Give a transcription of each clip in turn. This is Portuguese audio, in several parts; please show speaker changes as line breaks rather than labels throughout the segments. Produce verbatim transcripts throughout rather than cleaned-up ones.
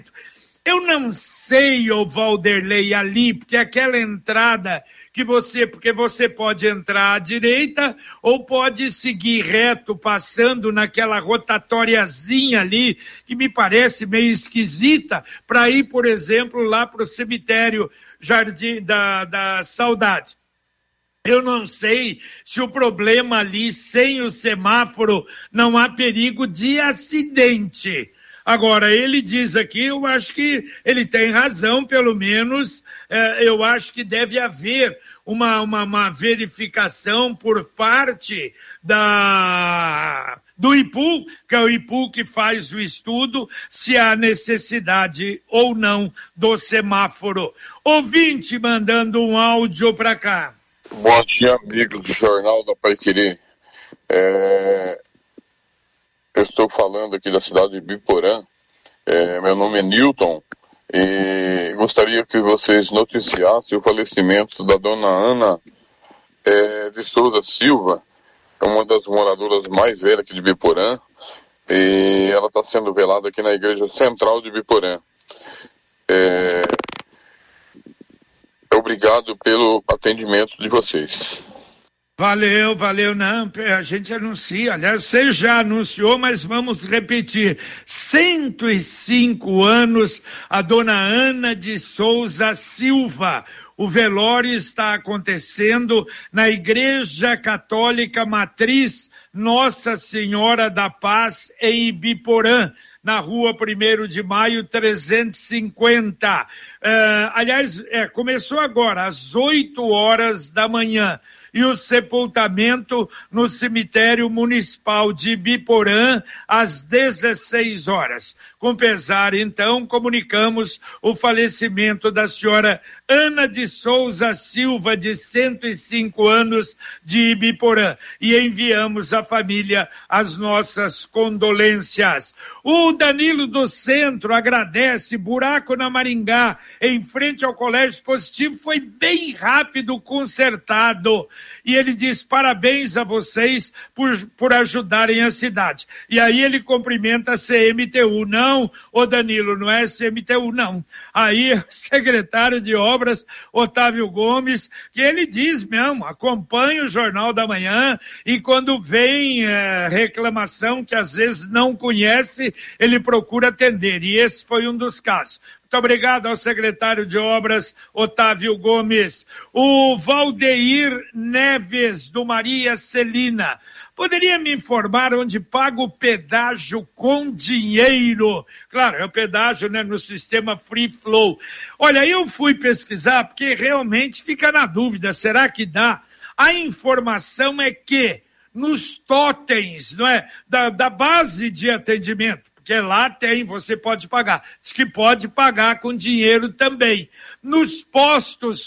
Eu não sei, ô Valderlei, ali, porque aquela entrada que você, porque você pode entrar à direita ou pode seguir reto, passando naquela rotatóriazinha ali, que me parece meio esquisita, para ir, por exemplo, lá para o cemitério Jardim da, da Saudade. Eu não sei se o problema ali, sem o semáforo, não há perigo de acidente. Agora, ele diz aqui, eu acho que ele tem razão, pelo menos, eh, eu acho que deve haver uma, uma, uma verificação por parte da, do I P U, que é o I P U que faz o estudo, se há necessidade ou não do semáforo. Ouvinte mandando um áudio para cá.
Bom dia, amigos do Jornal da Paiquerê. É... Eu estou falando aqui da cidade de Biporã, é, meu nome é Newton, e gostaria que vocês noticiassem o falecimento da dona Ana é, de Souza Silva, uma das moradoras mais velhas aqui de Biporã, e ela está sendo velada aqui na Igreja Central de Biporã. É, obrigado pelo atendimento de vocês.
Valeu, valeu, não, a gente anuncia, aliás, você já anunciou, mas vamos repetir, cento e cinco anos, a dona Ana de Souza Silva, o velório está acontecendo na Igreja Católica Matriz Nossa Senhora da Paz, em Ibiporã, na rua primeiro de maio, trezentos e cinquenta, uh, aliás, é, começou agora, às oito horas da manhã, e o sepultamento no cemitério municipal de Ibiporã às dezesseis horas. Com pesar, então, comunicamos o falecimento da senhora Ana de Souza Silva, de cento e cinco anos, de Ibiporã, e enviamos à família as nossas condolências. O Danilo do Centro agradece, buraco na Maringá, em frente ao Colégio Positivo, foi bem rápido consertado. E ele diz, parabéns a vocês por, por ajudarem a cidade. E aí ele cumprimenta a C M T U. Não, ô Danilo, não é C M T U, não. Aí o secretário de Obras, Otávio Gomes, que ele diz mesmo, acompanha o Jornal da Manhã e quando vem é, reclamação que às vezes não conhece, ele procura atender. E esse foi um dos casos. Muito obrigado ao secretário de Obras, Otávio Gomes. O Valdeir Neves, do Maria Celina. Poderia me informar onde paga o pedágio com dinheiro? Claro, é o pedágio, né, no sistema Free Flow. Olha, eu fui pesquisar porque realmente fica na dúvida, será que dá? A informação é que nos totens, não é, da, da base de atendimento, porque lá tem, você pode pagar. Diz que pode pagar com dinheiro também. Nos postos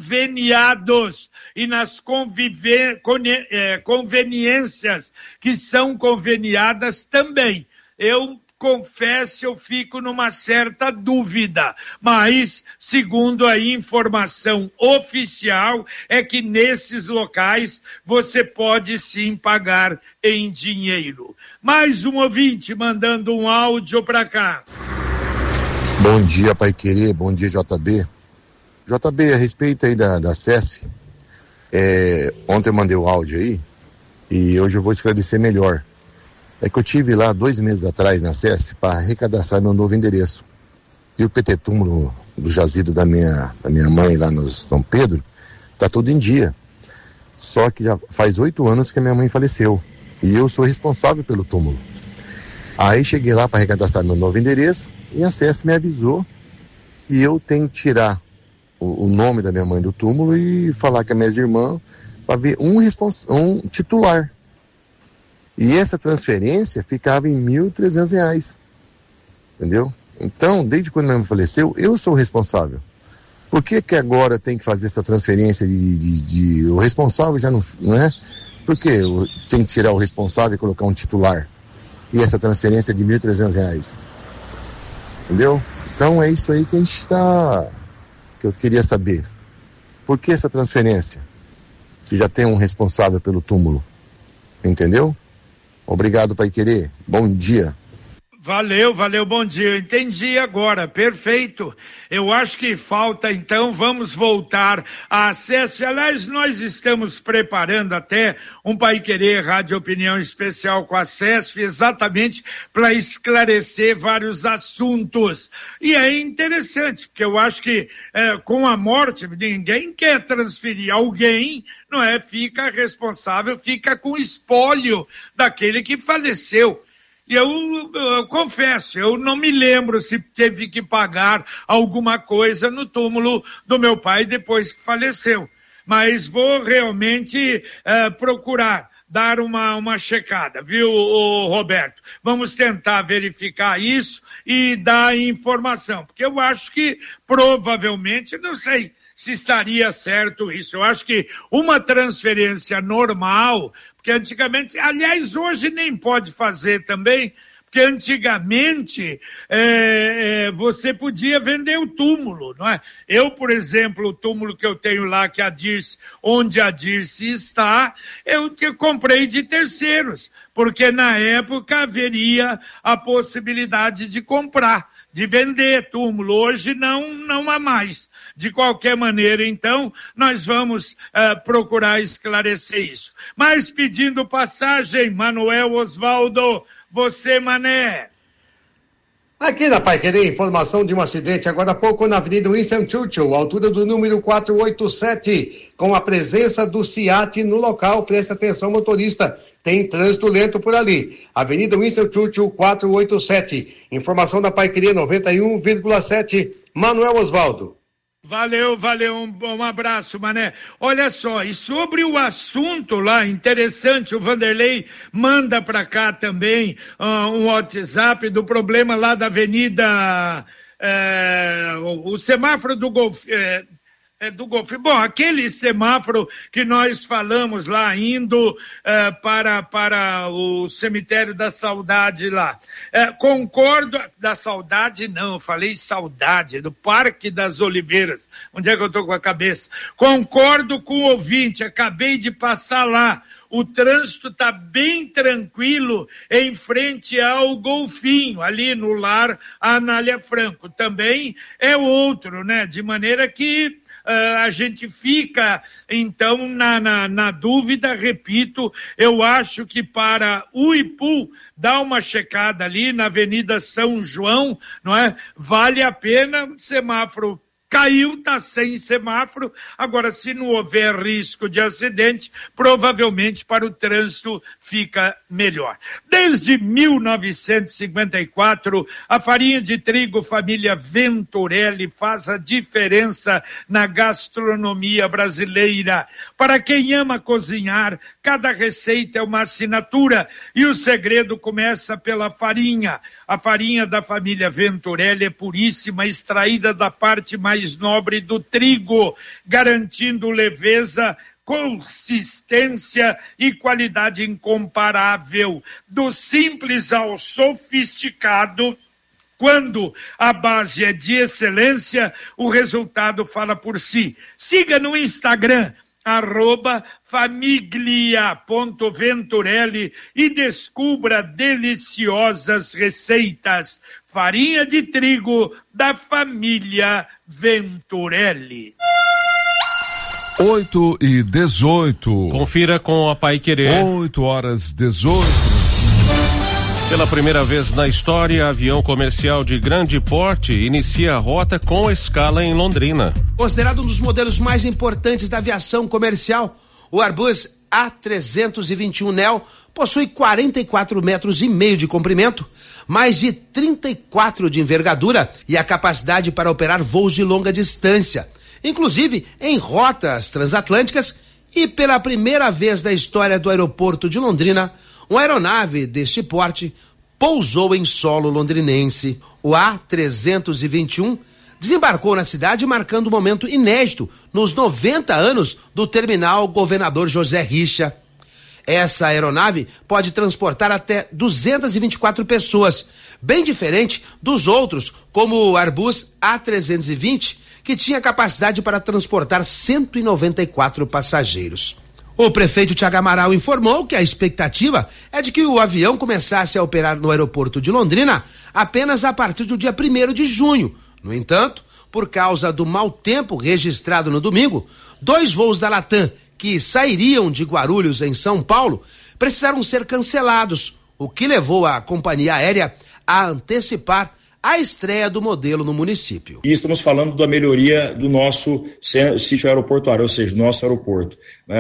conveniados e nas convive, conhe, é, conveniências que são conveniadas também. Eu confesso, eu fico numa certa dúvida, mas, segundo a informação oficial, é que nesses locais você pode sim pagar em dinheiro. Mais um ouvinte mandando um áudio para cá.
Bom dia, Paiquerê, bom dia, J B. J B, a respeito aí da, da S E S, é, ontem eu mandei o áudio aí, e hoje eu vou esclarecer melhor. É que eu tive lá dois meses atrás na S E S para recadastrar meu novo endereço. E o P T túmulo do jazido da minha, da minha mãe lá no São Pedro, tá tudo em dia. Só que já faz oito anos que a minha mãe faleceu. E eu sou responsável pelo túmulo. Aí cheguei lá para recadastrar meu novo endereço e a S E S me avisou que eu tenho que tirar o, o nome da minha mãe do túmulo e falar com as minhas irmãs para ver um, respons- um titular. E essa transferência ficava em mil e trezentos reais. Entendeu? Então, desde quando minha mãe faleceu, eu sou o responsável. Por que que agora tem que fazer essa transferência de... de, de o responsável já não, não é? Por que tem que tirar o responsável e colocar um titular? E essa transferência de mil e trezentos reais? Entendeu? Então é isso aí que a gente está... que eu queria saber. Por que essa transferência? Se já tem um responsável pelo túmulo. Entendeu? Obrigado, Paiquerê. Bom dia.
Valeu, valeu, bom dia. Eu entendi agora, perfeito. Eu acho que falta, então, vamos voltar a acesso. Aliás, nós estamos preparando até um Pai Querer Rádio Opinião Especial com a SESF, exatamente para esclarecer vários assuntos. E é interessante, porque eu acho que é, com a morte, ninguém quer transferir alguém, não é? Fica responsável, fica com espólio daquele que faleceu. E eu, eu confesso, eu não me lembro se teve que pagar alguma coisa no túmulo do meu pai depois que faleceu. Mas vou realmente uh, procurar dar uma, uma checada, viu, Roberto? Vamos tentar verificar isso e dar informação, porque eu acho que provavelmente, não sei se estaria certo isso. Eu acho que uma transferência normal, porque antigamente, aliás, hoje nem pode fazer também, porque antigamente é, é, você podia vender o túmulo, não é? Eu, por exemplo, o túmulo que eu tenho lá, que a Dirce, onde a Dirce está, eu que comprei de terceiros, porque na época haveria a possibilidade de comprar, de vender túmulo. Hoje não, não há mais. De qualquer maneira, então, nós vamos uh, procurar esclarecer isso. Mas pedindo passagem, Manuel Osvaldo, você, Mané.
Aqui na Pai Querer, informação de um acidente agora há pouco na Avenida Winston Churchill, altura do número quatrocentos e oitenta e sete, com a presença do SIAT no local. Preste atenção, motorista, tem trânsito lento por ali. Avenida Winston Churchill, quatrocentos e oitenta e sete. Informação da Pai Querer noventa e um vírgula sete. Manuel Osvaldo.
Valeu, valeu, um, um abraço, Mané. Olha só, e sobre o assunto lá, interessante, o Vanderlei manda para cá também uh, um WhatsApp do problema lá da avenida, uh, o, o semáforo do Golf... Uh, É do Golfe. Bom, aquele semáforo que nós falamos lá, indo uh, para, para o cemitério da Saudade lá. Uh, concordo, da Saudade não, falei saudade, do Parque das Oliveiras. Onde é que eu estou com a cabeça? Concordo com o ouvinte, acabei de passar lá. O trânsito está bem tranquilo em frente ao Golfinho, ali no Lar Anália Franco. Também é outro, né? De maneira que Uh, a gente fica, então, na, na, na dúvida, repito, eu acho que para o Ipu dar uma checada ali na Avenida São João, não é? Vale a pena, o semáforo caiu, está sem semáforo. Agora, se não houver risco de acidente, provavelmente para o trânsito fica melhor. Desde mil novecentos e cinquenta e quatro, a farinha de trigo família Venturelli faz a diferença na gastronomia brasileira. Para quem ama cozinhar, cada receita é uma assinatura e o segredo começa pela farinha. A farinha da família Venturelli é puríssima, extraída da parte mais nobre do trigo, garantindo leveza, consistência e qualidade incomparável. Do simples ao sofisticado, quando a base é de excelência, o resultado fala por si. Siga no Instagram, arroba famiglia.venturelli e descubra deliciosas receitas. Farinha de trigo da família Venturelli.
oito e dezoito.
Confira com a Pai Querer.
oito horas dezoito.
Pela primeira vez na história, avião comercial de grande porte inicia a rota com escala em Londrina.
Considerado um dos modelos mais importantes da aviação comercial, o Airbus A trezentos e vinte e um Neo possui quarenta e quatro metros e meio de comprimento, mais de trinta e quatro de envergadura e a capacidade para operar voos de longa distância, inclusive em rotas transatlânticas, e pela primeira vez na história do aeroporto de Londrina, uma aeronave deste porte pousou em solo londrinense. O A trezentos e vinte e um desembarcou na cidade, marcando um momento inédito nos noventa anos do terminal Governador José Richa. Essa aeronave pode transportar até duzentas e vinte e quatro pessoas, bem diferente dos outros, como o Airbus A trezentos e vinte, que tinha capacidade para transportar cento e noventa e quatro passageiros. O prefeito Thiago Amaral informou que a expectativa é de que o avião começasse a operar no aeroporto de Londrina apenas a partir do dia primeiro de junho. No entanto, por causa do mau tempo registrado no domingo, dois voos da Latam que sairiam de Guarulhos em São Paulo precisaram ser cancelados, o que levou a companhia aérea a antecipar a estreia do modelo no município.
E estamos falando da melhoria do nosso sítio aeroportuário, ou seja, do nosso aeroporto.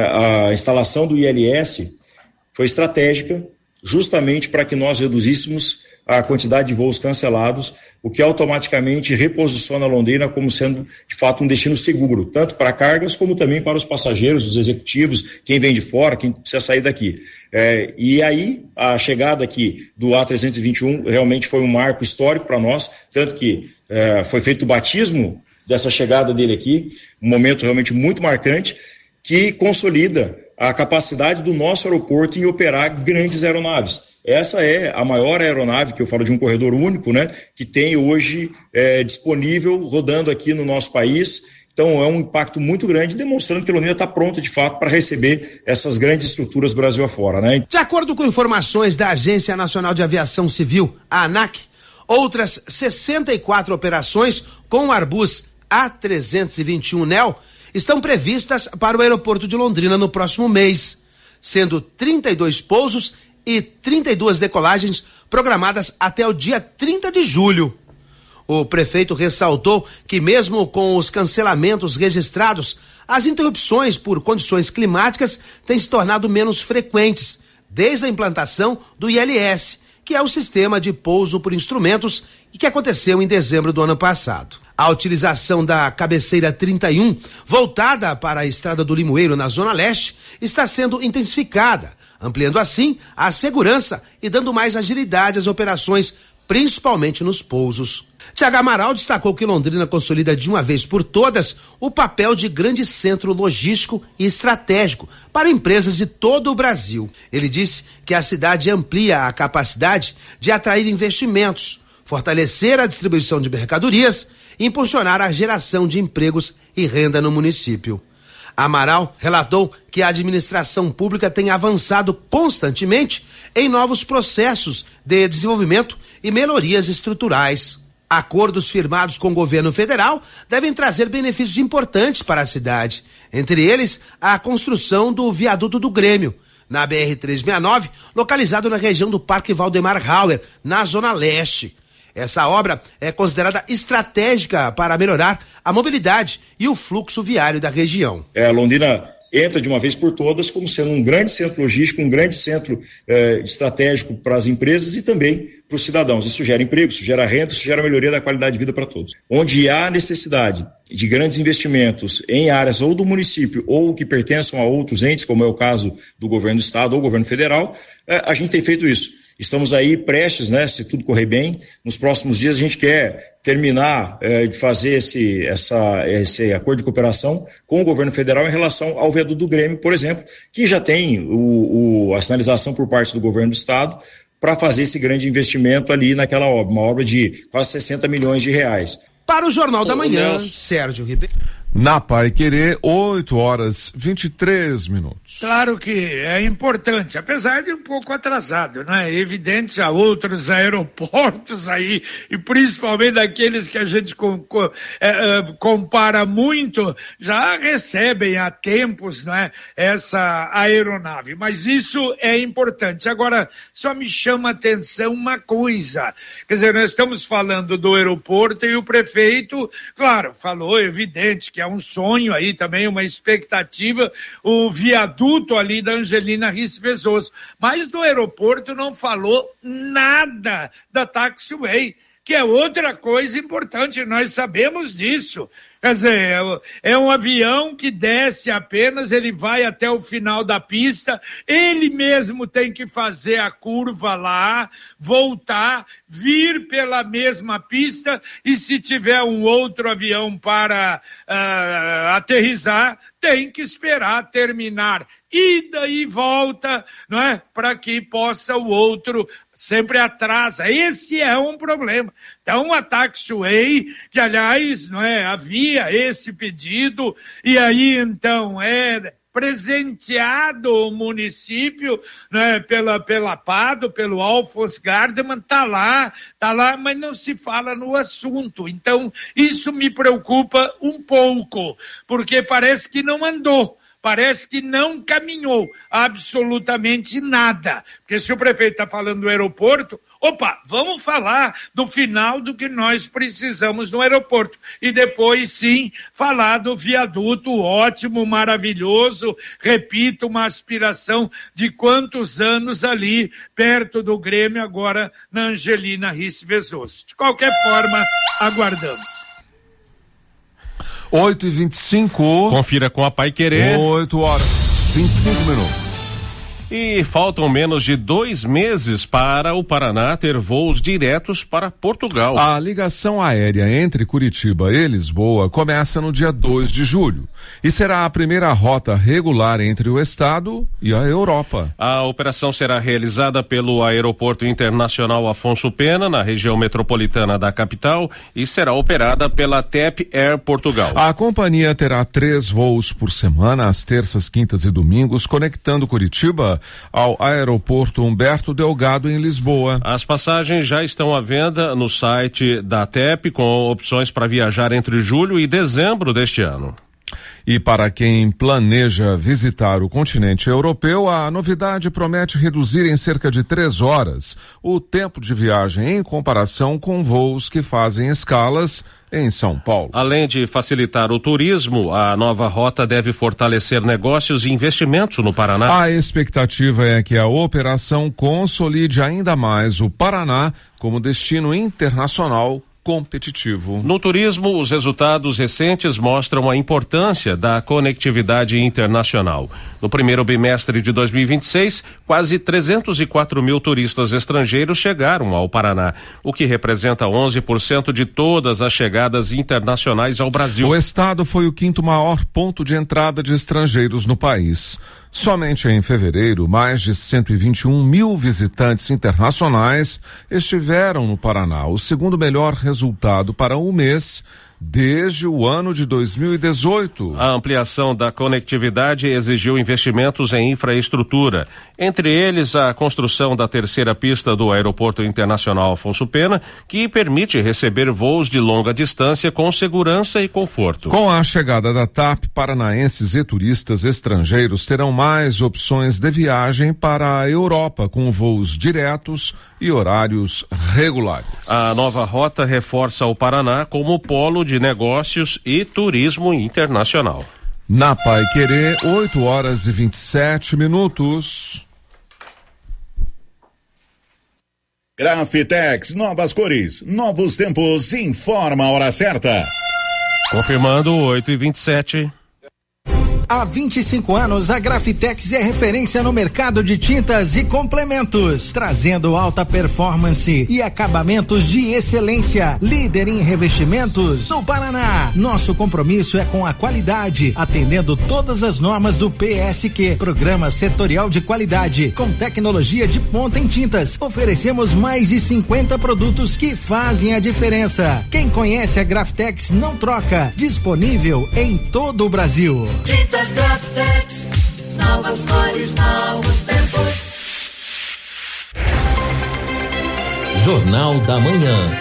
A instalação do I L S foi estratégica justamente para que nós reduzíssemos a quantidade de voos cancelados, o que automaticamente reposiciona Londrina como sendo, de fato, um destino seguro, tanto para cargas como também para os passageiros, os executivos, quem vem de fora, quem precisa sair daqui. É, e aí, a chegada aqui do A trezentos e vinte e um realmente foi um marco histórico para nós, tanto que é, foi feito o batismo dessa chegada dele aqui, um momento realmente muito marcante, que consolida a capacidade do nosso aeroporto em operar grandes aeronaves. Essa é a maior aeronave, que eu falo de um corredor único, né, que tem hoje é, disponível, rodando aqui no nosso país. Então é um impacto muito grande, demonstrando que a Londrina está pronta de fato para receber essas grandes estruturas Brasil afora, né?
De acordo com informações da Agência Nacional de Aviação Civil, a ANAC, outras sessenta e quatro operações com o Airbus A trezentos e vinte e um Neo estão previstas para o aeroporto de Londrina no próximo mês, sendo trinta e dois pousos e trinta e duas decolagens programadas até o dia trinta de julho. O prefeito ressaltou que mesmo com os cancelamentos registrados, as interrupções por condições climáticas têm se tornado menos frequentes, desde a implantação do I L S, que é o sistema de pouso por instrumentos e que aconteceu em dezembro do ano passado. A utilização da cabeceira trinta e um, voltada para a Estrada do Limoeiro na Zona Leste, está sendo intensificada, ampliando assim a segurança e dando mais agilidade às operações, principalmente nos pousos. Thiago Amaral destacou que Londrina consolida de uma vez por todas o papel de grande centro logístico e estratégico para empresas de todo o Brasil. Ele disse que a cidade amplia a capacidade de atrair investimentos, fortalecer a distribuição de mercadorias e impulsionar a geração de empregos e renda no município. Amaral relatou que a administração pública tem avançado constantemente em novos processos de desenvolvimento e melhorias estruturais. Acordos firmados com o governo federal devem trazer benefícios importantes para a cidade, entre eles a construção do viaduto do Grêmio, na B R trezentos e sessenta e nove, localizado na região do Parque Valdemar Hauer, na Zona Leste. Essa obra é considerada estratégica para melhorar a mobilidade e o fluxo viário da região.
É, Londrina entra de uma vez por todas como sendo um grande centro logístico, um grande centro eh, estratégico para as empresas e também para os cidadãos. Isso gera emprego, isso gera renda, isso gera melhoria da qualidade de vida para todos. Onde há necessidade de grandes investimentos em áreas ou do município ou que pertençam a outros entes, como é o caso do governo do estado ou governo federal, eh, a gente tem feito isso. Estamos aí prestes, né, se tudo correr bem, nos próximos dias a gente quer terminar eh, de fazer esse, essa, esse acordo de cooperação com o governo federal em relação ao viaduto do Grêmio, por exemplo, que já tem o, o, a sinalização por parte do governo do estado para fazer esse grande investimento ali naquela obra, uma obra de quase sessenta milhões de reais.
Para o Jornal da Manhã, Sérgio Ribeiro.
Na Paiquerê, oito horas vinte e três minutos.
Claro que é importante, apesar de um pouco atrasado, não é? É evidente, há outros aeroportos aí, e principalmente daqueles que a gente com, com, é, compara muito, já recebem há tempos, não é? Essa aeronave, mas isso é importante. Agora, só me chama a atenção uma coisa, quer dizer, nós estamos falando do aeroporto e o prefeito, claro, falou, evidente que é um sonho aí também, uma expectativa, o viaduto ali da Angelina Riz-Vezoso, mas do aeroporto não falou nada da taxiway, que é outra coisa importante, nós sabemos disso. Quer dizer, é um avião que desce apenas, ele vai até o final da pista, ele mesmo tem que fazer a curva lá, voltar, vir pela mesma pista e se tiver um outro avião para uh, aterrissar, tem que esperar terminar ida e volta, não é? Para que possa o outro, sempre atrasa. Esse é um problema. Então, a taxiway, que aliás, não é, havia esse pedido, e aí então é presenteado o município, né, pela, pela Pado, pelo Alfons Gardeman, está lá, está lá, mas não se fala no assunto. Então, isso me preocupa um pouco, porque parece que não andou. Parece que não caminhou absolutamente nada. Porque se o prefeito está falando do aeroporto, opa, vamos falar do final do que nós precisamos no aeroporto. E depois, sim, falar do viaduto ótimo, maravilhoso, repito, uma aspiração de quantos anos ali, perto do Grêmio, agora na Angelina Risse Vezoso. De qualquer forma, aguardamos.
oito e vinte e cinco.
Confira com a Paiquerê.
oito horas, vinte e cinco minutos.
E faltam menos de dois meses para o Paraná ter voos diretos para Portugal.
A ligação aérea entre Curitiba e Lisboa começa no dia dois de julho e será a primeira rota regular entre o estado e a Europa.
A operação será realizada pelo Aeroporto Internacional Afonso Pena, na região metropolitana da capital, e será operada pela T E P Air Portugal.
A companhia terá três voos por semana, às terças, quintas e domingos, conectando Curitiba ao aeroporto Humberto Delgado em Lisboa.
As passagens já estão à venda no site da T E P, com opções para viajar entre julho e dezembro deste ano.
E para quem planeja visitar o continente europeu, a novidade promete reduzir em cerca de três horas o tempo de viagem em comparação com voos que fazem escalas em São Paulo.
Além de facilitar o turismo, a nova rota deve fortalecer negócios e investimentos no Paraná.
A expectativa é que a operação consolide ainda mais o Paraná como destino internacional competitivo.
No turismo, os resultados recentes mostram a importância da conectividade internacional. No primeiro bimestre de dois mil e vinte e seis, quase trezentos e quatro mil turistas estrangeiros chegaram ao Paraná, o que representa onze por cento de todas as chegadas internacionais ao Brasil.
O estado foi o quinto maior ponto de entrada de estrangeiros no país. Somente em fevereiro, mais de cento e vinte e um mil visitantes internacionais estiveram no Paraná, o segundo melhor resultado para um mês desde o ano de dois mil e dezoito.
A ampliação da conectividade exigiu investimentos em infraestrutura, entre eles a construção da terceira pista do Aeroporto Internacional Afonso Pena, que permite receber voos de longa distância com segurança e conforto.
Com a chegada da T A P, paranaenses e turistas estrangeiros terão mais opções de viagem para a Europa, com voos diretos e horários regulares.
A nova rota reforça o Paraná como polo de de negócios e turismo internacional.
Na Paiquerê, oito horas e vinte e sete minutos.
Grafitex, novas cores, novos tempos, informa a hora certa.
Confirmando, oito e vinte e sete.
Há vinte e cinco anos, a Grafitex é referência no mercado de tintas e complementos, trazendo alta performance e acabamentos de excelência. Líder em revestimentos no Paraná. Nosso compromisso é com a qualidade, atendendo todas as normas do P S Q, Programa Setorial de Qualidade, com tecnologia de ponta em tintas. Oferecemos mais de cinquenta produtos que fazem a diferença. Quem conhece a Grafitex não troca. Disponível em todo o Brasil.
Tintas Grafitex, novas cores, novos tempos.
Jornal da Manhã.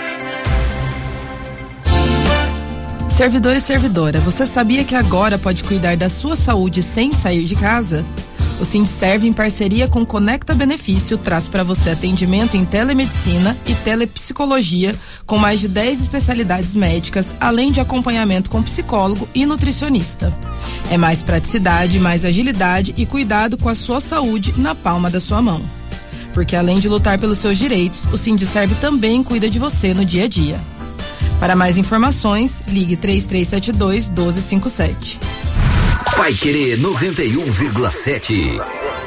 Servidor e servidora, você sabia que agora pode cuidar da sua saúde sem sair de casa? O Sindserv, em parceria com Conecta Benefício, traz para você atendimento em telemedicina e telepsicologia, com mais de dez especialidades médicas, além de acompanhamento com psicólogo e nutricionista. É mais praticidade, mais agilidade e cuidado com a sua saúde na palma da sua mão. Porque além de lutar pelos seus direitos, o Sindserv também cuida de você no dia a dia. Para mais informações, ligue três três sete dois, um dois cinco sete.
Paiquerê noventa e um vírgula sete.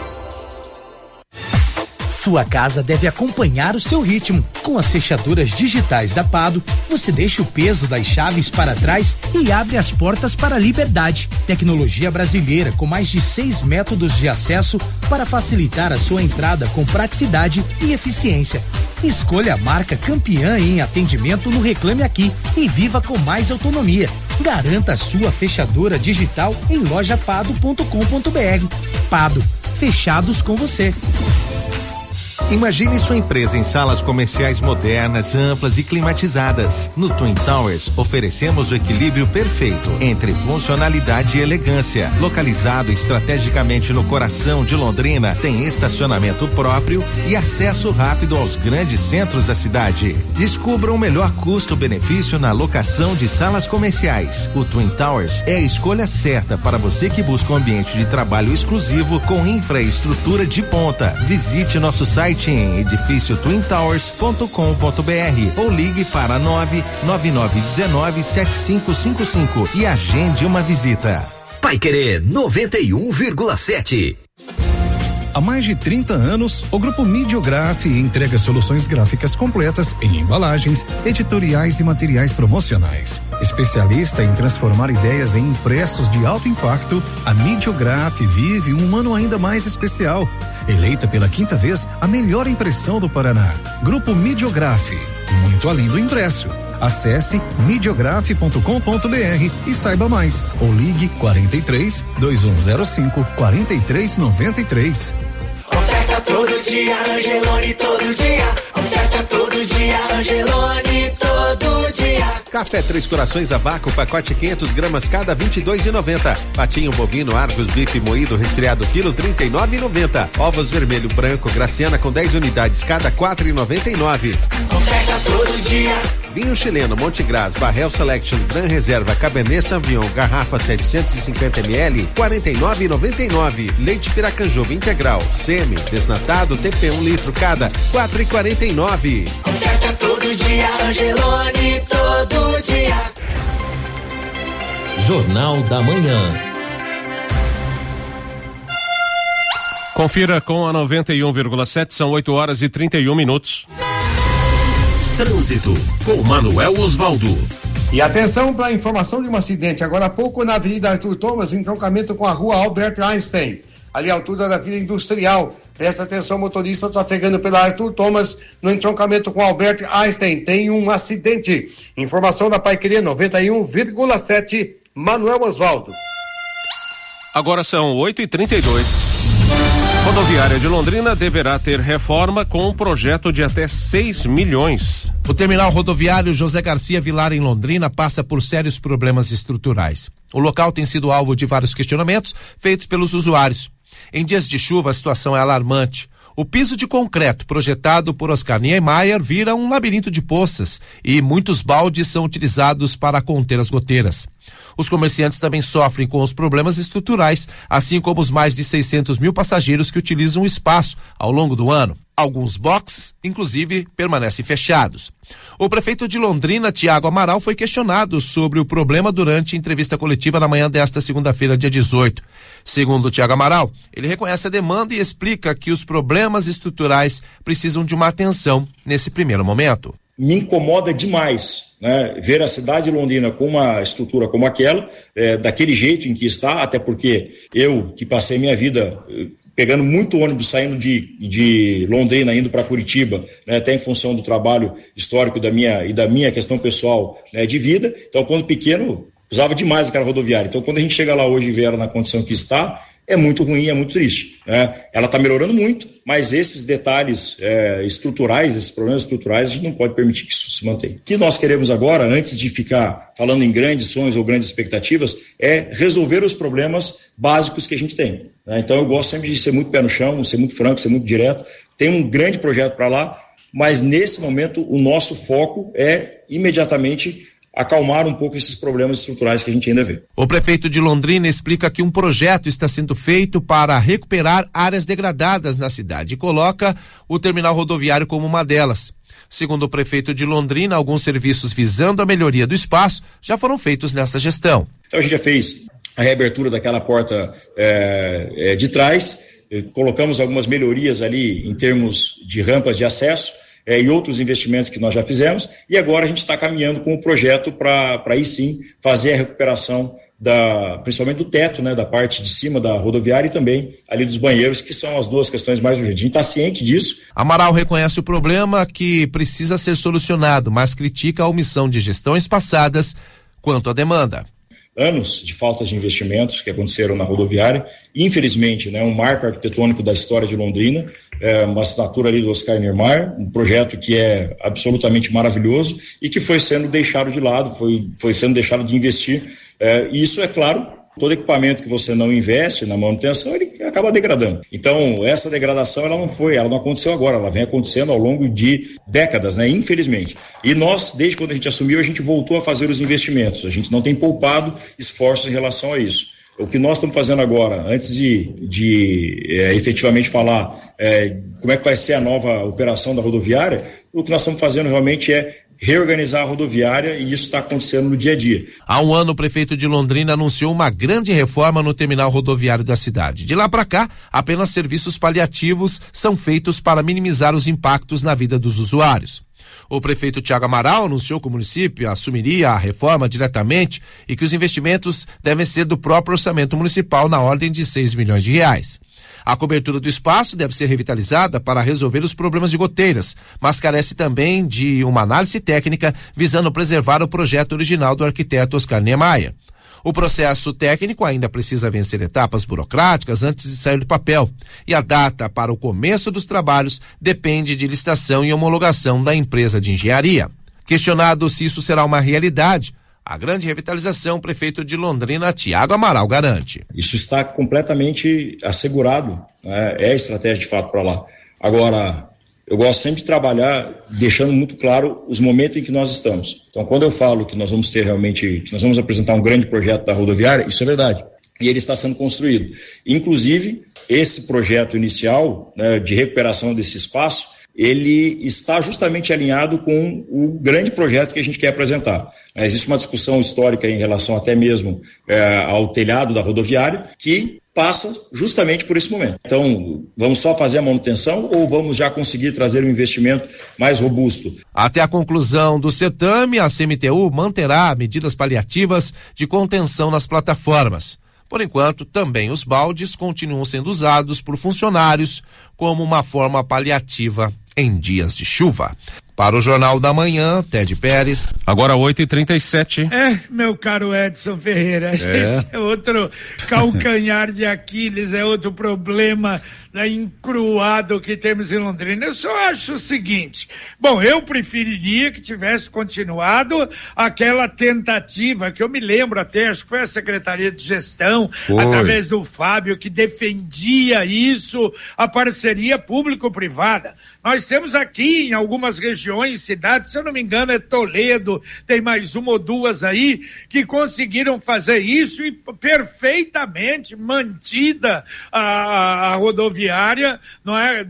Sua casa deve acompanhar o seu ritmo. Com as fechaduras digitais da Pado, você deixa o peso das chaves para trás e abre as portas para a liberdade. Tecnologia brasileira com mais de seis métodos de acesso para facilitar a sua entrada com praticidade e eficiência.
Escolha a marca campeã em atendimento no Reclame Aqui e viva com mais autonomia. Garanta a sua fechadura digital em loja pado ponto com ponto br. Pado, fechados com você.
Imagine sua empresa em salas comerciais modernas, amplas e climatizadas. No Twin Towers, oferecemos o equilíbrio perfeito entre funcionalidade e elegância. Localizado estrategicamente no coração de Londrina, tem estacionamento próprio e acesso rápido aos grandes centros da cidade. Descubra o melhor custo-benefício na locação de salas comerciais. O Twin Towers é a escolha certa para você que busca um ambiente de trabalho exclusivo com infraestrutura de ponta. Visite nosso site em edifício twin towers ponto com ponto br ou ligue para nove nove nove um nove sete cinco cinco cinco e agende uma visita.
Paiquerê noventa e um vírgula sete.
Há mais de trinta anos, o Grupo Midiograf entrega soluções gráficas completas em embalagens, editoriais e materiais promocionais. Especialista em transformar ideias em impressos de alto impacto, a Midiograf vive um ano ainda mais especial. Eleita pela quinta vez a melhor impressão do Paraná. Grupo Midiograf, muito além do impresso. Acesse midiograf ponto com ponto br e saiba mais. Ou ligue quarenta e três, dois um zero cinco, quarenta e três noventa e três.
Oferta todo dia, Angelone todo dia. Oferta todo dia, Angelone todo dia.
Café Três Corações a vácuo, pacote quinhentas gramas cada vinte e dois reais e noventa centavos. Patinho bovino, Argos, bife moído, resfriado, quilo trinta e nove reais e noventa centavos. Ovos vermelho branco, Graciana com dez unidades cada quatro reais e noventa e nove centavos.
Oferta todo dia.
Vinho chileno Monte Gras, Barrel Selection, Gran Reserva, Cabernet Sauvignon, garrafa setecentos e cinquenta mililitros, quarenta e nove reais e noventa e nove centavos. Leite Piracanjuba integral, semi, desnatado, T P um litro cada, quatro reais e quarenta e nove centavos.
Oferta todo dia, Angelone todo dia.
Jornal da Manhã.
Confira com a noventa e um vírgula sete, são oito horas e trinta e um minutos.
Trânsito com Manuel Osvaldo.
E atenção para a informação de um acidente agora há pouco na Avenida Arthur Thomas, entroncamento com a Rua Albert Einstein, ali à altura da Vila Industrial. Presta atenção, motorista trafegando pela Arthur Thomas no entroncamento com Albert Einstein, tem um acidente. Informação da Paiquerê noventa e um vírgula sete, Manuel Osvaldo.
Agora são oito e trinta e dois. Rodoviária de Londrina deverá ter reforma com um projeto de até seis milhões.
O terminal rodoviário José Garcia Vilar em Londrina passa por sérios problemas estruturais. O local tem sido alvo de vários questionamentos feitos pelos usuários. Em dias de chuva, a situação é alarmante. O piso de concreto projetado por Oscar Niemeyer vira um labirinto de poças e muitos baldes são utilizados para conter as goteiras. Os comerciantes também sofrem com os problemas estruturais, assim como os mais de seiscentos mil passageiros que utilizam o espaço ao longo do ano. Alguns boxes, inclusive, permanecem fechados. O prefeito de Londrina, Tiago Amaral, foi questionado sobre o problema durante entrevista coletiva na manhã desta segunda-feira, dia dezoito. Segundo Tiago Amaral, ele reconhece a demanda e explica que os problemas estruturais precisam de uma atenção nesse primeiro momento.
Me incomoda demais, né, ver a cidade de Londrina com uma estrutura como aquela, é, daquele jeito em que está, até porque eu, que passei minha vida pegando muito ônibus, saindo de, de Londrina, indo para Curitiba, né, até em função do trabalho histórico da minha, e da minha questão pessoal, né, de vida. Então, quando pequeno, usava demais aquela rodoviária. Então, quando a gente chega lá hoje e vê ela na condição que está, é muito ruim, é muito triste, né? Ela está melhorando muito, mas esses detalhes é, estruturais, esses problemas estruturais, a gente não pode permitir que isso se mantenha. O que nós queremos agora, antes de ficar falando em grandes sonhos ou grandes expectativas, é resolver os problemas básicos que a gente tem, né? Então eu gosto sempre de ser muito pé no chão, ser muito franco, ser muito direto. Tem um grande projeto para lá, mas nesse momento o nosso foco é imediatamente acalmar um pouco esses problemas estruturais que a gente ainda vê.
O prefeito de Londrina explica que um projeto está sendo feito para recuperar áreas degradadas na cidade e coloca o terminal rodoviário como uma delas. Segundo o prefeito de Londrina, alguns serviços visando a melhoria do espaço já foram feitos nesta gestão.
Então a gente já fez a reabertura daquela porta é, é, de trás, colocamos algumas melhorias ali em termos de rampas de acesso, É, e outros investimentos que nós já fizemos, e agora a gente está caminhando com o projeto para aí sim fazer a recuperação da, principalmente do teto, né, da parte de cima da rodoviária e também ali dos banheiros, que são as duas questões mais urgentes. A gente está ciente disso.
Amaral reconhece o problema que precisa ser solucionado, mas critica a omissão de gestões passadas quanto à demanda.
Anos de falta de investimentos que aconteceram na rodoviária, infelizmente, né, um marco arquitetônico da história de Londrina, é, uma assinatura ali do Oscar Niemeyer, um projeto que é absolutamente maravilhoso e que foi sendo deixado de lado, foi, foi sendo deixado de investir, é, e isso é claro, todo equipamento que você não investe na manutenção, ele acaba degradando. Então, essa degradação, ela não foi, ela não aconteceu agora, ela vem acontecendo ao longo de décadas, né, infelizmente. E nós, desde quando a gente assumiu, a gente voltou a fazer os investimentos, a gente não tem poupado esforços em relação a isso. O que nós estamos fazendo agora, antes de, de é, efetivamente falar é, como é que vai ser a nova operação da rodoviária, o que nós estamos fazendo realmente é reorganizar a rodoviária, e isso está acontecendo no dia a dia.
Há um ano, o prefeito de Londrina anunciou uma grande reforma no terminal rodoviário da cidade. De lá para cá, apenas serviços paliativos são feitos para minimizar os impactos na vida dos usuários. O prefeito Tiago Amaral anunciou que o município assumiria a reforma diretamente e que os investimentos devem ser do próprio orçamento municipal, na ordem de seis milhões de reais. A cobertura do espaço deve ser revitalizada para resolver os problemas de goteiras, mas carece também de uma análise técnica visando preservar o projeto original do arquiteto Oscar Niemeyer. O processo técnico ainda precisa vencer etapas burocráticas antes de sair do papel, e a data para o começo dos trabalhos depende de licitação e homologação da empresa de engenharia. Questionado se isso será uma realidade, a grande revitalização, o prefeito de Londrina, Tiago Amaral, garante.
Isso está completamente assegurado, né? É estratégia de fato para lá. Agora, eu gosto sempre de trabalhar deixando muito claro os momentos em que nós estamos. Então, quando eu falo que nós vamos ter realmente, que nós vamos apresentar um grande projeto da rodoviária, isso é verdade. E ele está sendo construído. Inclusive, esse projeto inicial, né, de recuperação desse espaço, ele está justamente alinhado com o grande projeto que a gente quer apresentar. Existe uma discussão histórica em relação até mesmo é, ao telhado da rodoviária, que passa justamente por esse momento. Então, vamos só fazer a manutenção ou vamos já conseguir trazer um investimento mais robusto?
Até a conclusão do certame, a C M T U manterá medidas paliativas de contenção nas plataformas. Por enquanto, também os baldes continuam sendo usados por funcionários como uma forma paliativa em dias de chuva. Para o Jornal da Manhã, Ted Pérez.
Agora oito e trinta e sete.
É, meu caro Edson Ferreira, é. Esse é outro calcanhar de Aquiles, é outro problema, né, encruado que temos em Londrina. Eu só acho o seguinte, bom, eu preferiria que tivesse continuado aquela tentativa, que eu me lembro até, acho que foi a Secretaria de Gestão, foi. Através do Fábio, que defendia isso, a parceria público-privada. Nós temos aqui em algumas regiões, cidades, se eu não me engano é Toledo, tem mais uma ou duas aí, que conseguiram fazer isso e perfeitamente mantida a, a rodoviária, não é?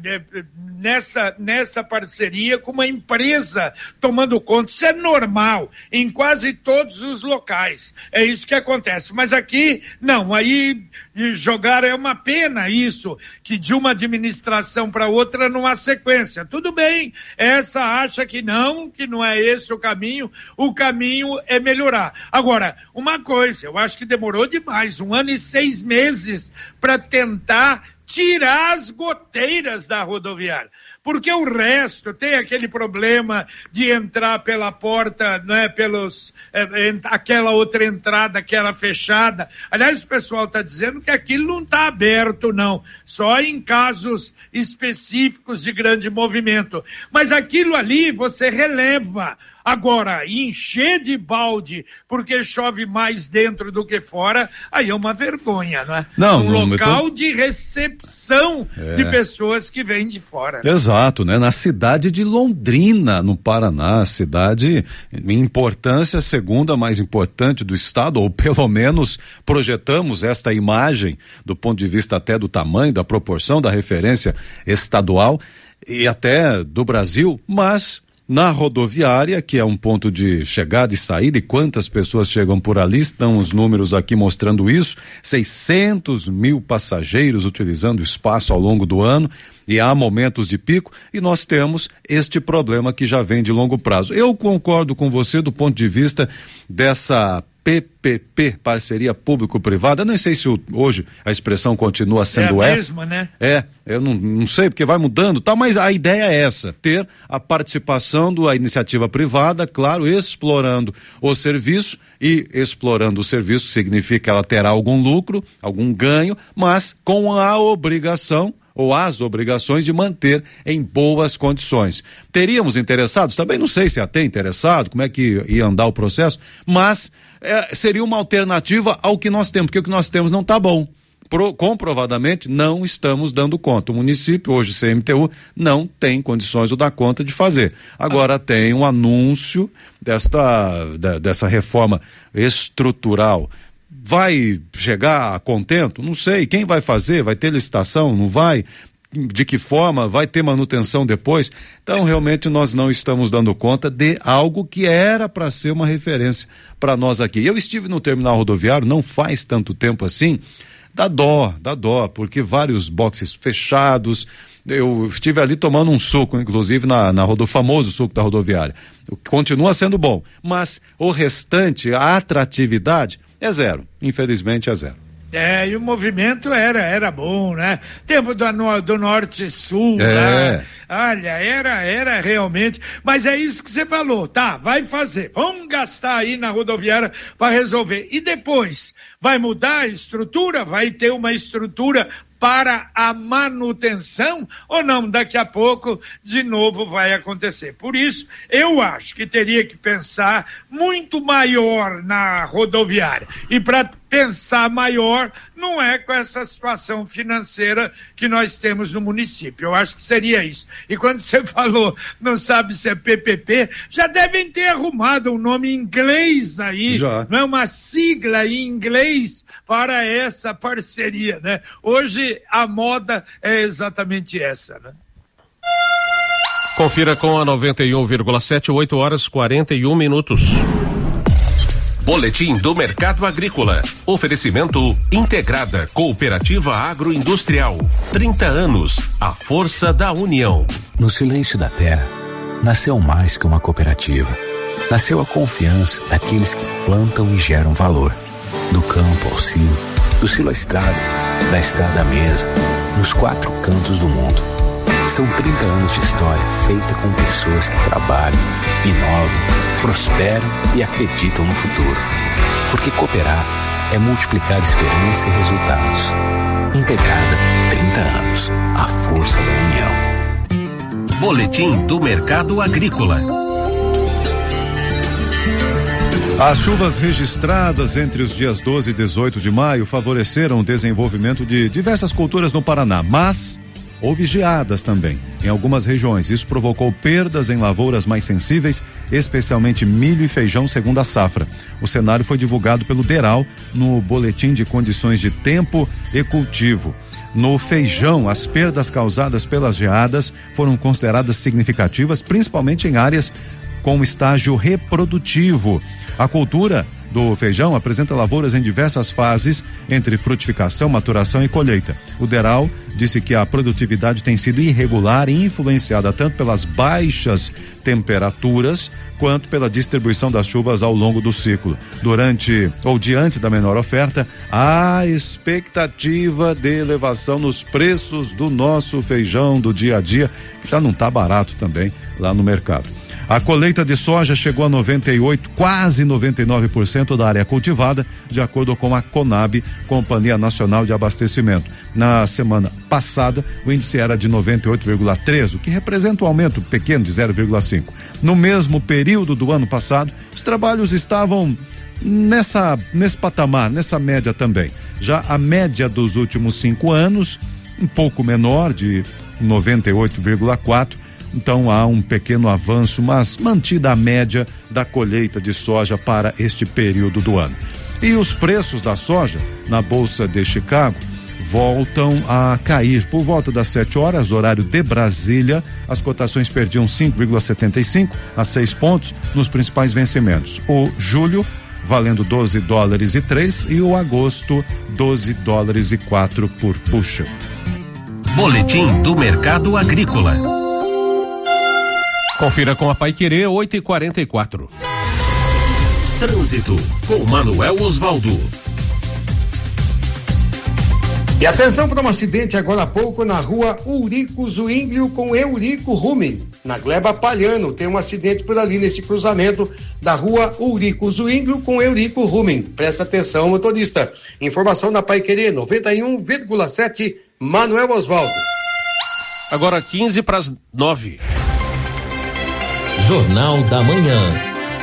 Nessa, nessa parceria com uma empresa tomando conta. Isso é normal em quase todos os locais. É isso que acontece. Mas aqui, não, aí de jogar é uma pena isso, que de uma administração para outra não há sequência. Tudo bem, essa acha que não, que não é esse o caminho, o caminho é melhorar. Agora, uma coisa, eu acho que demorou demais, um ano e seis meses para tentar tirar as goteiras da rodoviária. Porque o resto tem aquele problema de entrar pela porta, né, pelos, é, aquela outra entrada que era fechada. Aliás, o pessoal está dizendo que aquilo não está aberto, não, só em casos específicos de grande movimento. Mas aquilo ali você releva. Agora, encher de balde porque chove mais dentro do que fora, aí é uma vergonha, não é?
Não,
um
não,
local
tô...
de recepção é. de pessoas que vêm de fora.
Exato, né? Na cidade de Londrina, no Paraná, cidade em importância, segunda mais importante do estado, ou pelo menos projetamos esta imagem do ponto de vista até do tamanho, da proporção, da referência estadual e até do Brasil, mas na rodoviária, que é um ponto de chegada e saída, e quantas pessoas chegam por ali, estão os números aqui mostrando isso, seiscentos mil passageiros utilizando o espaço ao longo do ano, e há momentos de pico, e nós temos este problema que já vem de longo prazo. Eu concordo com você do ponto de vista dessa P P P, parceria público-privada. Eu não sei se o, hoje a expressão continua sendo
é a
essa.
mesma, né?
É, eu não, não sei porque vai mudando, tá, mas a ideia é essa, ter a participação da iniciativa privada, claro, explorando o serviço, e explorando o serviço significa que ela terá algum lucro, algum ganho, mas com a obrigação ou as obrigações de manter em boas condições. Teríamos interessados? Também não sei se ia ter interessado, como é que ia andar o processo, mas é, seria uma alternativa ao que nós temos, porque o que nós temos não está bom. Pro, comprovadamente não estamos dando conta. O município, hoje C M T U, não tem condições de dar conta de fazer. Agora ah. tem um anúncio desta, da, dessa reforma estrutural. Vai chegar a contento? Não sei. Quem vai fazer? Vai ter licitação? Não vai? De que forma? Vai ter manutenção depois? Então, realmente, nós não estamos dando conta de algo que era para ser uma referência para nós aqui. Eu estive no terminal rodoviário não faz tanto tempo assim. Dá dó, dá dó, porque vários boxes fechados. Eu estive ali tomando um suco, inclusive na, na rodo, famoso suco da rodoviária. Continua sendo bom, mas o restante, a atratividade, é zero. Infelizmente é zero.
É, e o movimento era, era bom, né? Tempo do, do Norte-Sul,
é.
né? Olha, era, era realmente, mas é isso que você falou, tá, vai fazer, vamos gastar aí na rodoviária para resolver, e depois, vai mudar a estrutura, vai ter uma estrutura para a manutenção ou não? Daqui a pouco de novo vai acontecer. Por isso, eu acho que teria que pensar muito maior na rodoviária. E para pensar maior, não é com essa situação financeira que nós temos no município. Eu acho que seria isso. E quando você falou, não sabe se é P P P, já devem ter arrumado um nome em inglês aí, já. Não é uma sigla em inglês para essa parceria, né? Hoje a moda é exatamente essa, né?
Confira com a noventa e um vírgula sete, oito horas quarenta e um minutos.
Boletim do Mercado Agrícola. Oferecimento Integrada Cooperativa Agroindustrial. trinta anos. A força da união.
No silêncio da terra, nasceu mais que uma cooperativa. Nasceu a confiança daqueles que plantam e geram valor. Do campo ao silo, do silo à estrada, da estrada à mesa, nos quatro cantos do mundo. São trinta anos de história feita com pessoas que trabalham, inovam, prosperam e acreditam no futuro. Porque cooperar é multiplicar esperança e resultados. Integrada, trinta anos. A força da união.
Boletim do Mercado Agrícola.
As chuvas registradas entre os dias doze e dezoito de maio favoreceram o desenvolvimento de diversas culturas no Paraná, mas houve geadas também em algumas regiões. Isso provocou perdas em lavouras mais sensíveis, especialmente milho e feijão, segundo a safra. O cenário foi divulgado pelo DERAL no Boletim de Condições de Tempo e Cultivo. No feijão, as perdas causadas pelas geadas foram consideradas significativas, principalmente em áreas com estágio reprodutivo. A cultura do feijão apresenta lavouras em diversas fases, entre frutificação, maturação e colheita. O DERAL disse que a produtividade tem sido irregular e influenciada tanto pelas baixas temperaturas quanto pela distribuição das chuvas ao longo do ciclo. Durante ou diante da menor oferta, há expectativa de elevação nos preços do nosso feijão do dia a dia, que já não está barato também lá no mercado. A colheita de soja chegou a noventa e oito, quase noventa e nove por cento da área cultivada, de acordo com a Conab, Companhia Nacional de Abastecimento. Na semana passada, o índice era de noventa e oito vírgula três, o que representa um aumento pequeno de zero vírgula cinco. No mesmo período do ano passado, os trabalhos estavam nessa, nesse patamar, nessa média também. Já a média dos últimos cinco anos, um pouco menor, de noventa e oito vírgula quatro. Então há um pequeno avanço, mas mantida a média da colheita de soja para este período do ano. E os preços da soja na Bolsa de Chicago voltam a cair. Por volta das sete horas, horário de Brasília, as cotações perdiam cinco vírgula setenta e cinco a seis pontos nos principais vencimentos. O julho valendo doze dólares e três e o agosto doze dólares e quatro por bushel.
Boletim do Mercado Agrícola.
Confira com a Paiquerê oito e quarenta e quatro.
Trânsito, com Manuel Osvaldo.
E atenção para um acidente agora há pouco na rua Eurico Zuínglio com Eurico Rumen, na Gleba Palhano. Tem um acidente por ali nesse cruzamento da rua Eurico Zuínglio com Eurico Rumen. Presta atenção, motorista. Informação da Paiquerê noventa e um vírgula sete, Manuel Osvaldo.
Agora quinze para as nove.
Jornal da Manhã.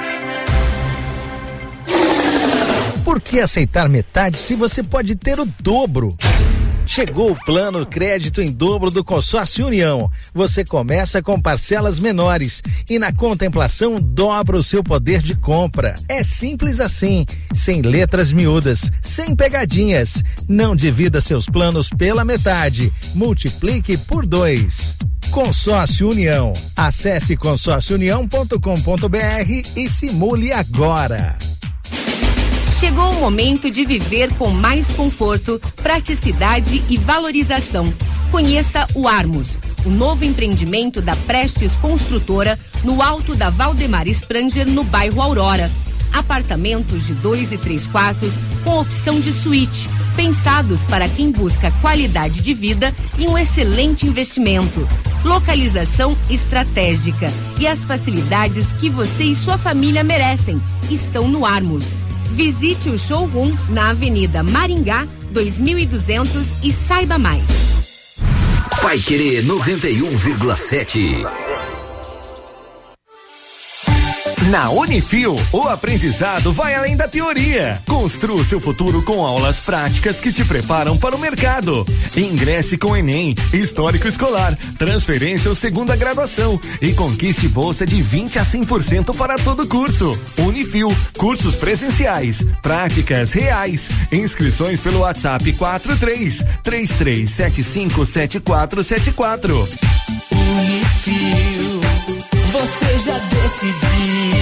Por que aceitar metade se você pode ter o dobro? Chegou o plano crédito em dobro do Consórcio União. Você começa com parcelas menores e na contemplação dobra o seu poder de compra. É simples assim, sem letras miúdas, sem pegadinhas. Não divida seus planos pela metade, multiplique por dois. Consórcio União. Acesse consórcio união ponto com ponto br e simule agora.
Chegou o momento de viver com mais conforto, praticidade e valorização. Conheça o Armos, o novo empreendimento da Prestes Construtora no alto da Valdemar Spranger, no bairro Aurora. Apartamentos de dois e três quartos com opção de suíte, pensados para quem busca qualidade de vida e um excelente investimento. Localização estratégica e as facilidades que você e sua família merecem estão no Armos. Visite o showroom na Avenida Maringá, dois mil e duzentos e saiba mais.
Paiquerê noventa e um vírgula sete.
Na Unifil, o aprendizado vai além da teoria. Construa seu futuro com aulas práticas que te preparam para o mercado. Ingresse com Enem, Histórico Escolar, transferência ou segunda graduação e conquiste bolsa de vinte a cem por cento para todo curso. Unifil, cursos presenciais, práticas reais. Inscrições pelo WhatsApp quatro três três três sete cinco sete quatro sete quatro.
Unifil, você já decidiu.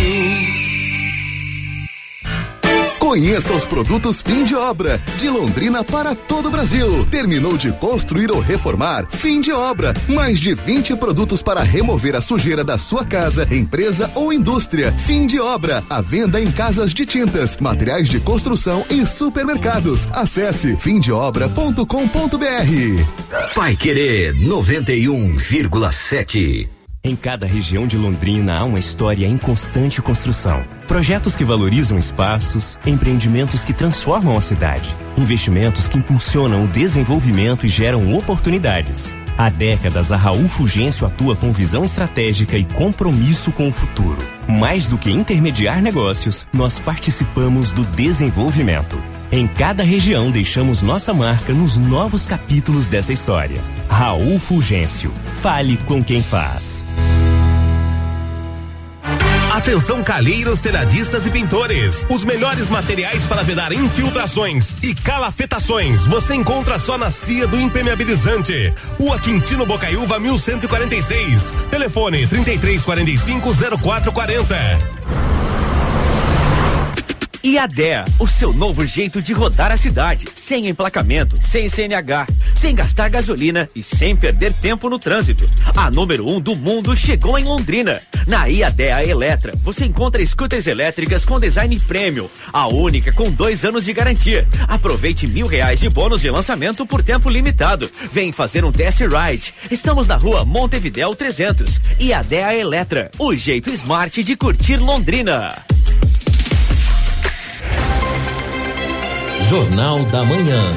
Conheça os produtos fim de obra, de Londrina para todo o Brasil. Terminou de construir ou reformar? Fim de obra. Mais de vinte produtos para remover a sujeira da sua casa, empresa ou indústria. Fim de obra. A venda em casas de tintas, materiais de construção e supermercados. Acesse fim de obra ponto com ponto br.
Paiquerê noventa e um vírgula sete.
Em cada região de Londrina há uma história em constante construção. Projetos que valorizam espaços, empreendimentos que transformam a cidade, investimentos que impulsionam o desenvolvimento e geram oportunidades. Há décadas, a Raul Fulgêncio atua com visão estratégica e compromisso com o futuro. Mais do que intermediar negócios, nós participamos do desenvolvimento. Em cada região, deixamos nossa marca nos novos capítulos dessa história. Raul Fulgêncio. Fale com quem faz.
Atenção, calheiros, telhadistas e pintores. Os melhores materiais para vedar infiltrações e calafetações você encontra só na Cia do Impermeabilizante. Rua Quintino Bocaiúva, mil cento e quarenta e seis. Telefone trinta e três quarenta e cinco zero quatro quarenta.
E a D E A, o seu novo jeito de rodar a cidade, sem emplacamento, sem C N H, sem gastar gasolina e sem perder tempo no trânsito. A número um do mundo chegou em Londrina. Na I A D E A Eletra, você encontra scooters elétricas com design premium, a única com dois anos de garantia. Aproveite mil reais de bônus de lançamento por tempo limitado. Vem fazer um test ride. Estamos na rua Montevidéu trezentos. I A D E A Eletra, o jeito smart de curtir Londrina.
Jornal da Manhã.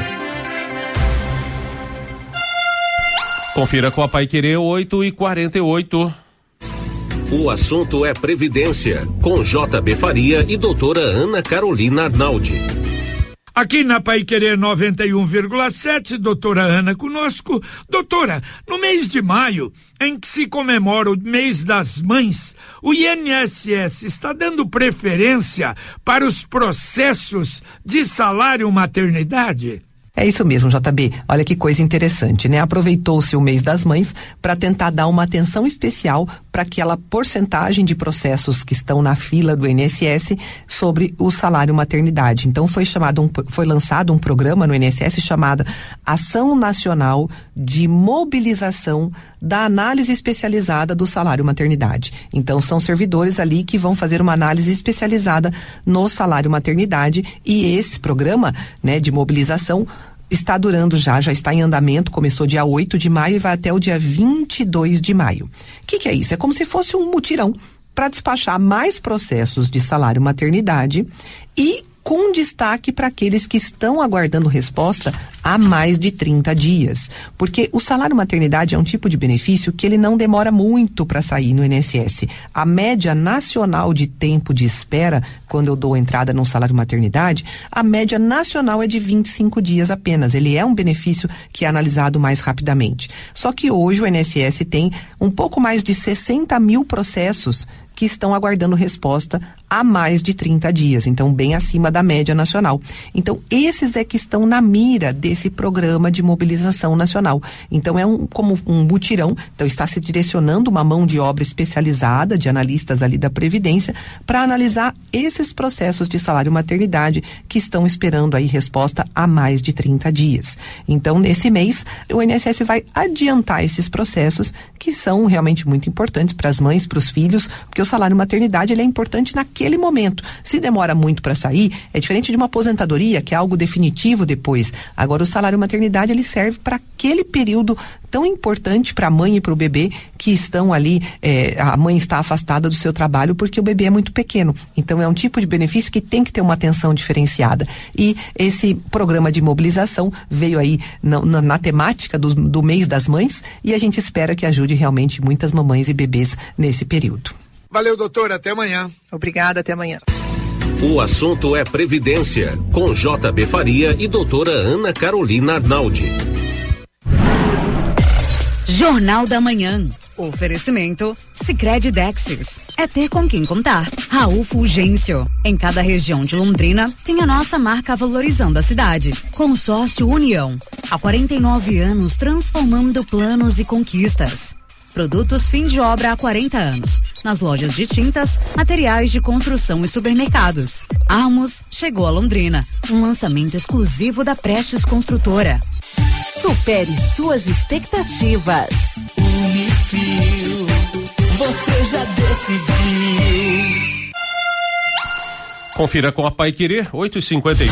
Confira com a Paiquerê oito e quarenta e oito.
O assunto é Previdência, com J B Faria e doutora Ana Carolina Arnaldi.
Aqui na Paiquerê noventa e um vírgula sete, doutora Ana conosco. Doutora, no mês de maio, em que se comemora o mês das mães, o I N S S está dando preferência para os processos de salário maternidade?
É isso mesmo, J B. Olha que coisa interessante, né? Aproveitou-se o mês das mães para tentar dar uma atenção especial
para aquela porcentagem de processos que estão na fila do I N S S sobre o salário maternidade. Então foi chamado um, foi lançado um programa no I N S S chamado Ação Nacional de Mobilização da Análise Especializada do Salário Maternidade. Então são servidores ali que vão fazer uma análise especializada no salário maternidade, e esse programa, né, de mobilização está durando já, já está em andamento, começou dia oito de maio e vai até o dia vinte e dois de maio. O que que é isso? É como se fosse um mutirão para despachar mais processos de salário maternidade e com destaque para aqueles que estão aguardando resposta há mais de trinta dias. Porque o salário maternidade é um tipo de benefício que ele não demora muito para sair no I N S S. A média nacional de tempo de espera, quando eu dou entrada no salário maternidade, a média nacional é de vinte e cinco dias apenas. Ele é um benefício que é analisado mais rapidamente. Só que hoje o I N S S tem um pouco mais de sessenta mil processos que estão aguardando resposta há mais de trinta dias, então bem acima da média nacional. Então esses é que estão na mira desse programa de mobilização nacional. Então é um, como um mutirão, então está se direcionando uma mão de obra especializada de analistas ali da Previdência para analisar esses processos de salário maternidade que estão esperando aí resposta há mais de trinta dias. Então nesse mês o I N S S vai adiantar esses processos que são realmente muito importantes para as mães, para os filhos, porque o salário maternidade ele é importante naquele momento. Se demora muito para sair, é diferente de uma aposentadoria, que é algo definitivo depois. Agora o salário maternidade ele serve para aquele período tão importante para a mãe e para o bebê que estão ali, eh, a mãe está afastada do seu trabalho porque o bebê é muito pequeno. Então é um tipo de benefício que tem que ter uma atenção diferenciada. E esse programa de mobilização veio aí na, na, na temática do, do mês das mães, e a gente espera que ajude realmente muitas mamães e bebês nesse período.
Valeu, doutor, até amanhã.
Obrigada, até amanhã.
O assunto é Previdência, com J B Faria e doutora Ana Carolina Arnaldi.
Jornal da Manhã. Oferecimento Sicredi Dexis. É ter com quem contar. Raul Fulgêncio. Em cada região de Londrina tem a nossa marca valorizando a cidade. Consórcio União. Há quarenta e nove anos transformando planos e conquistas. Produtos fim de obra há quarenta anos. Nas lojas de tintas, materiais de construção e supermercados. Armos chegou a Londrina. Um lançamento exclusivo da Prestes Construtora.
Supere suas expectativas. Unifil, você já decidiu.
Confira com a Paiquerê, oito e cinquenta e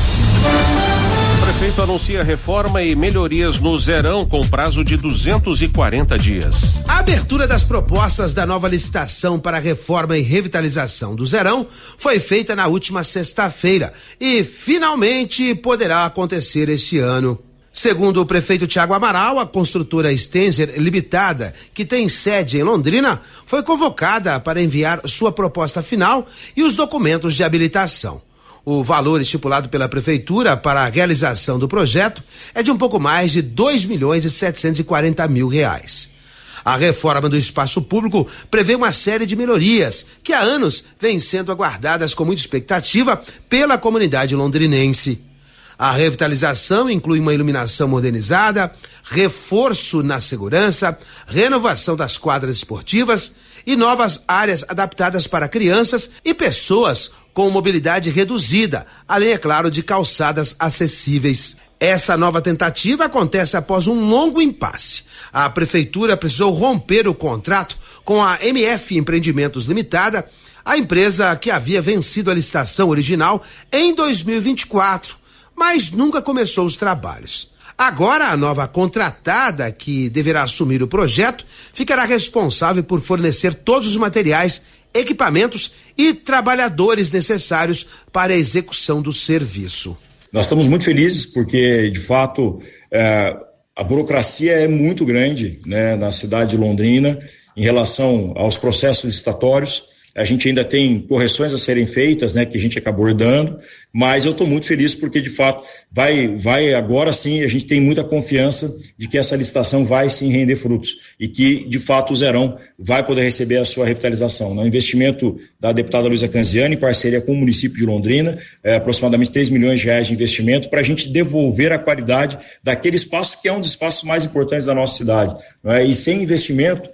um. O prefeito anuncia reforma e melhorias no Zerão com prazo de duzentos e quarenta dias.
A abertura das propostas da nova licitação para a reforma e revitalização do Zerão foi feita na última sexta-feira e finalmente poderá acontecer este ano. Segundo o prefeito Tiago Amaral, a construtora Stenzer Limitada, que tem sede em Londrina, foi convocada para enviar sua proposta final e os documentos de habilitação. O valor estipulado pela prefeitura para a realização do projeto é de um pouco mais de dois milhões e setecentos e quarenta mil reais. A reforma do espaço público prevê uma série de melhorias que há anos vêm sendo aguardadas com muita expectativa pela comunidade londrinense. A revitalização inclui uma iluminação modernizada, reforço na segurança, renovação das quadras esportivas e novas áreas adaptadas para crianças e pessoas com mobilidade reduzida, além, é claro, de calçadas acessíveis. Essa nova tentativa acontece após um longo impasse. A prefeitura precisou romper o contrato com a M F Empreendimentos Limitada, a empresa que havia vencido a licitação original em dois mil e vinte e quatro. Mas nunca começou os trabalhos. Agora, a nova contratada, que deverá assumir o projeto, ficará responsável por fornecer todos os materiais, equipamentos e trabalhadores necessários para a execução do serviço.
Nós estamos muito felizes porque, de fato, é, a burocracia é muito grande, né, na cidade de Londrina em relação aos processos licitatórios. A gente ainda tem correções a serem feitas, né, que a gente acabou abordando, mas eu estou muito feliz porque, de fato, vai, vai agora sim, a gente tem muita confiança de que essa licitação vai sim render frutos e que, de fato, o Zerão vai poder receber a sua revitalização. No investimento da deputada Luísa Canziani, em parceria com o município de Londrina, é, aproximadamente três milhões de reais de investimento para a gente devolver a qualidade daquele espaço que é um dos espaços mais importantes da nossa cidade. Não é? E sem investimento,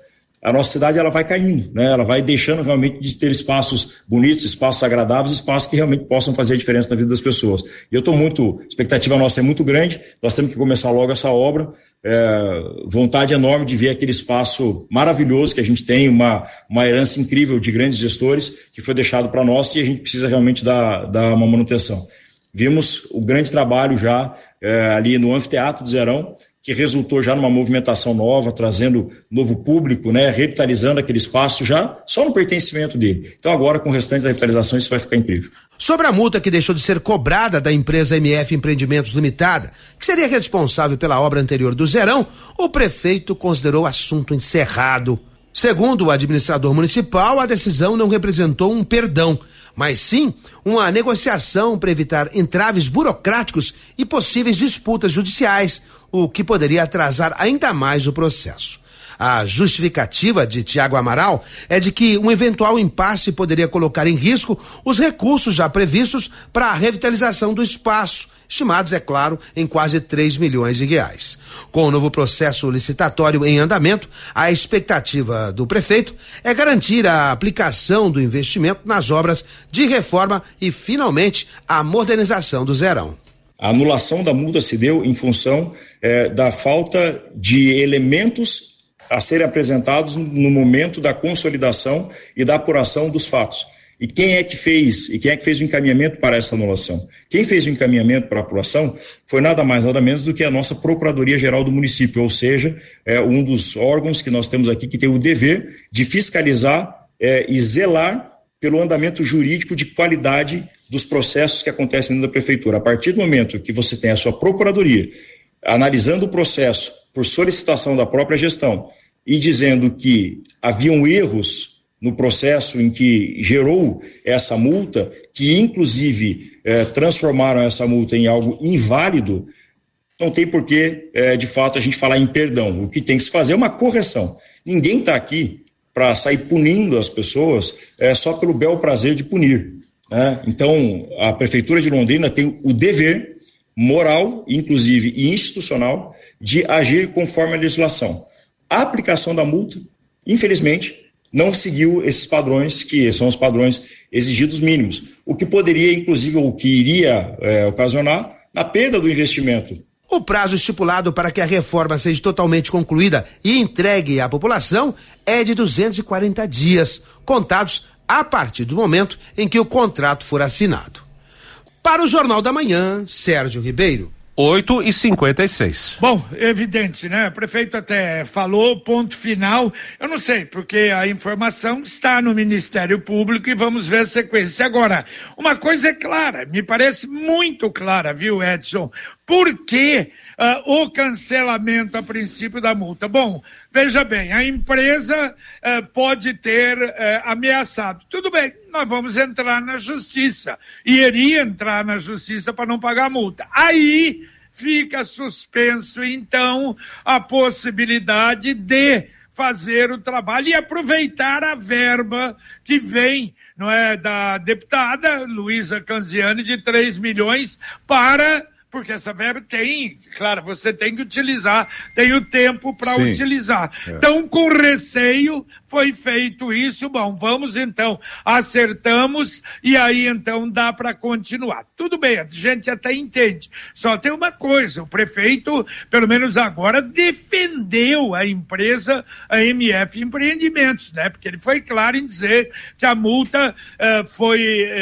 a nossa cidade ela vai caindo, né? Ela vai deixando realmente de ter espaços bonitos, espaços agradáveis, espaços que realmente possam fazer a diferença na vida das pessoas. E eu estou muito, a expectativa nossa é muito grande, nós temos que começar logo essa obra, é, vontade enorme de ver aquele espaço maravilhoso que a gente tem, uma, uma herança incrível de grandes gestores que foi deixado para nós e a gente precisa realmente dar, dar uma manutenção. Vimos o grande trabalho já é, ali no Anfiteatro do Zerão, que resultou já numa movimentação nova, trazendo novo público, né, revitalizando aquele espaço já só no pertencimento dele. Então agora com o restante da revitalização isso vai ficar incrível.
Sobre a multa que deixou de ser cobrada da empresa M F Empreendimentos Limitada, que seria responsável pela obra anterior do Zerão, o prefeito considerou o assunto encerrado. Segundo o administrador municipal, a decisão não representou um perdão, mas sim uma negociação para evitar entraves burocráticos e possíveis disputas judiciais, o que poderia atrasar ainda mais o processo. A justificativa de Tiago Amaral é de que um eventual impasse poderia colocar em risco os recursos já previstos para a revitalização do espaço, estimados, é claro, em quase três milhões de reais. Com o novo processo licitatório em andamento, a expectativa do prefeito é garantir a aplicação do investimento nas obras de reforma e, finalmente, a modernização do Zerão.
A anulação da multa se deu em função eh, da falta de elementos a serem apresentados no momento da consolidação e da apuração dos fatos. E quem é que fez, e quem é que fez o encaminhamento para essa anulação? Quem fez o encaminhamento para a apuração foi nada mais, nada menos do que a nossa Procuradoria-Geral do município, ou seja, é um dos órgãos que nós temos aqui que tem o dever de fiscalizar é, e zelar pelo andamento jurídico de qualidade dos processos que acontecem dentro da prefeitura. A partir do momento que você tem a sua Procuradoria analisando o processo por solicitação da própria gestão e dizendo que haviam erros no processo em que gerou essa multa, que inclusive eh, transformaram essa multa em algo inválido, não tem por que, eh, de fato, a gente falar em perdão. O que tem que se fazer é uma correção. Ninguém está aqui para sair punindo as pessoas eh, só pelo bel prazer de punir, né? Então, a Prefeitura de Londrina tem o dever moral, inclusive, e institucional de agir conforme a legislação. A aplicação da multa, infelizmente, não seguiu esses padrões que são os padrões exigidos mínimos, o que poderia, inclusive, ou que iria é, ocasionar a perda do investimento.
O prazo estipulado para que a reforma seja totalmente concluída e entregue à população é de duzentos e quarenta dias, contados a partir do momento em que o contrato for assinado. Para o Jornal da Manhã, Sérgio Ribeiro.
oito e cinquenta e seis.
Bom, evidente, né? O prefeito até falou, ponto final. Eu não sei, porque a informação está no Ministério Público e vamos ver a sequência. Agora, uma coisa é clara, me parece muito clara, viu, Edson? Por que uh, o cancelamento a princípio da multa? Bom, veja bem, a empresa uh, pode ter uh, ameaçado. Tudo bem, nós vamos entrar na justiça. E iria entrar na justiça para não pagar a multa. Aí fica suspenso, então, a possibilidade de fazer o trabalho e aproveitar a verba que vem, não é, da deputada Luísa Canziani de três milhões para... porque essa verba tem, claro, você tem que utilizar, tem o tempo para utilizar. É. Então, com receio, foi feito isso. Bom, vamos então, acertamos e aí então dá para continuar. Tudo bem, a gente até entende. Só tem uma coisa, o prefeito, pelo menos agora, defendeu a empresa, a M F Empreendimentos, né? Porque ele foi claro em dizer que a multa uh, foi,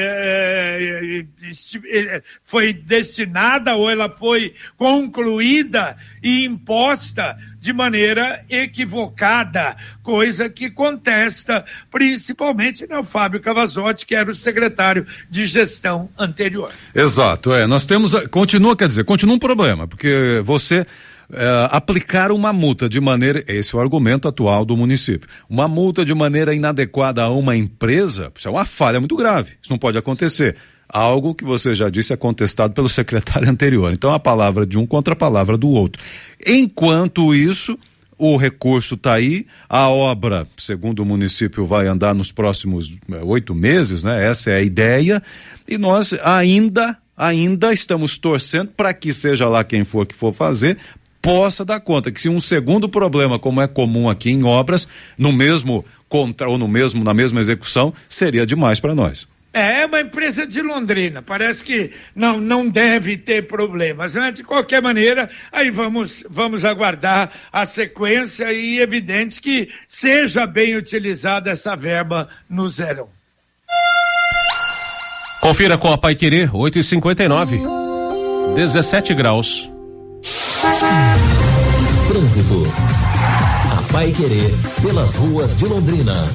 uh, foi destinada ou ela foi concluída e imposta de maneira equivocada, coisa que contesta principalmente, né, o Fábio Cavazotti, que era o secretário de gestão anterior.
Exato, é, nós temos, continua, quer dizer, continua um problema, porque você é, aplicar uma multa de maneira, esse é o argumento atual do município, uma multa de maneira inadequada a uma empresa, isso é uma falha muito grave, isso não pode acontecer. Algo que você já disse é contestado pelo secretário anterior. Então, a palavra de um contra a palavra do outro. Enquanto isso, o recurso está aí, a obra, segundo o município, vai andar nos próximos oito meses, né? Essa é a ideia. E nós ainda, ainda estamos torcendo para que seja lá quem for que for fazer, possa dar conta, que se um segundo problema, como é comum aqui em obras, no mesmo contra ou no mesmo na mesma execução, seria demais para nós.
É uma empresa de Londrina, parece que não, não deve ter problemas, né? De qualquer maneira, aí vamos, vamos aguardar a sequência e evidente que seja bem utilizada essa verba no Zerão.
Confira com a Paiquerê, oito e cinquenta e nove, dezessete graus.
Trânsito. A Paiquerê, pelas ruas de Londrina.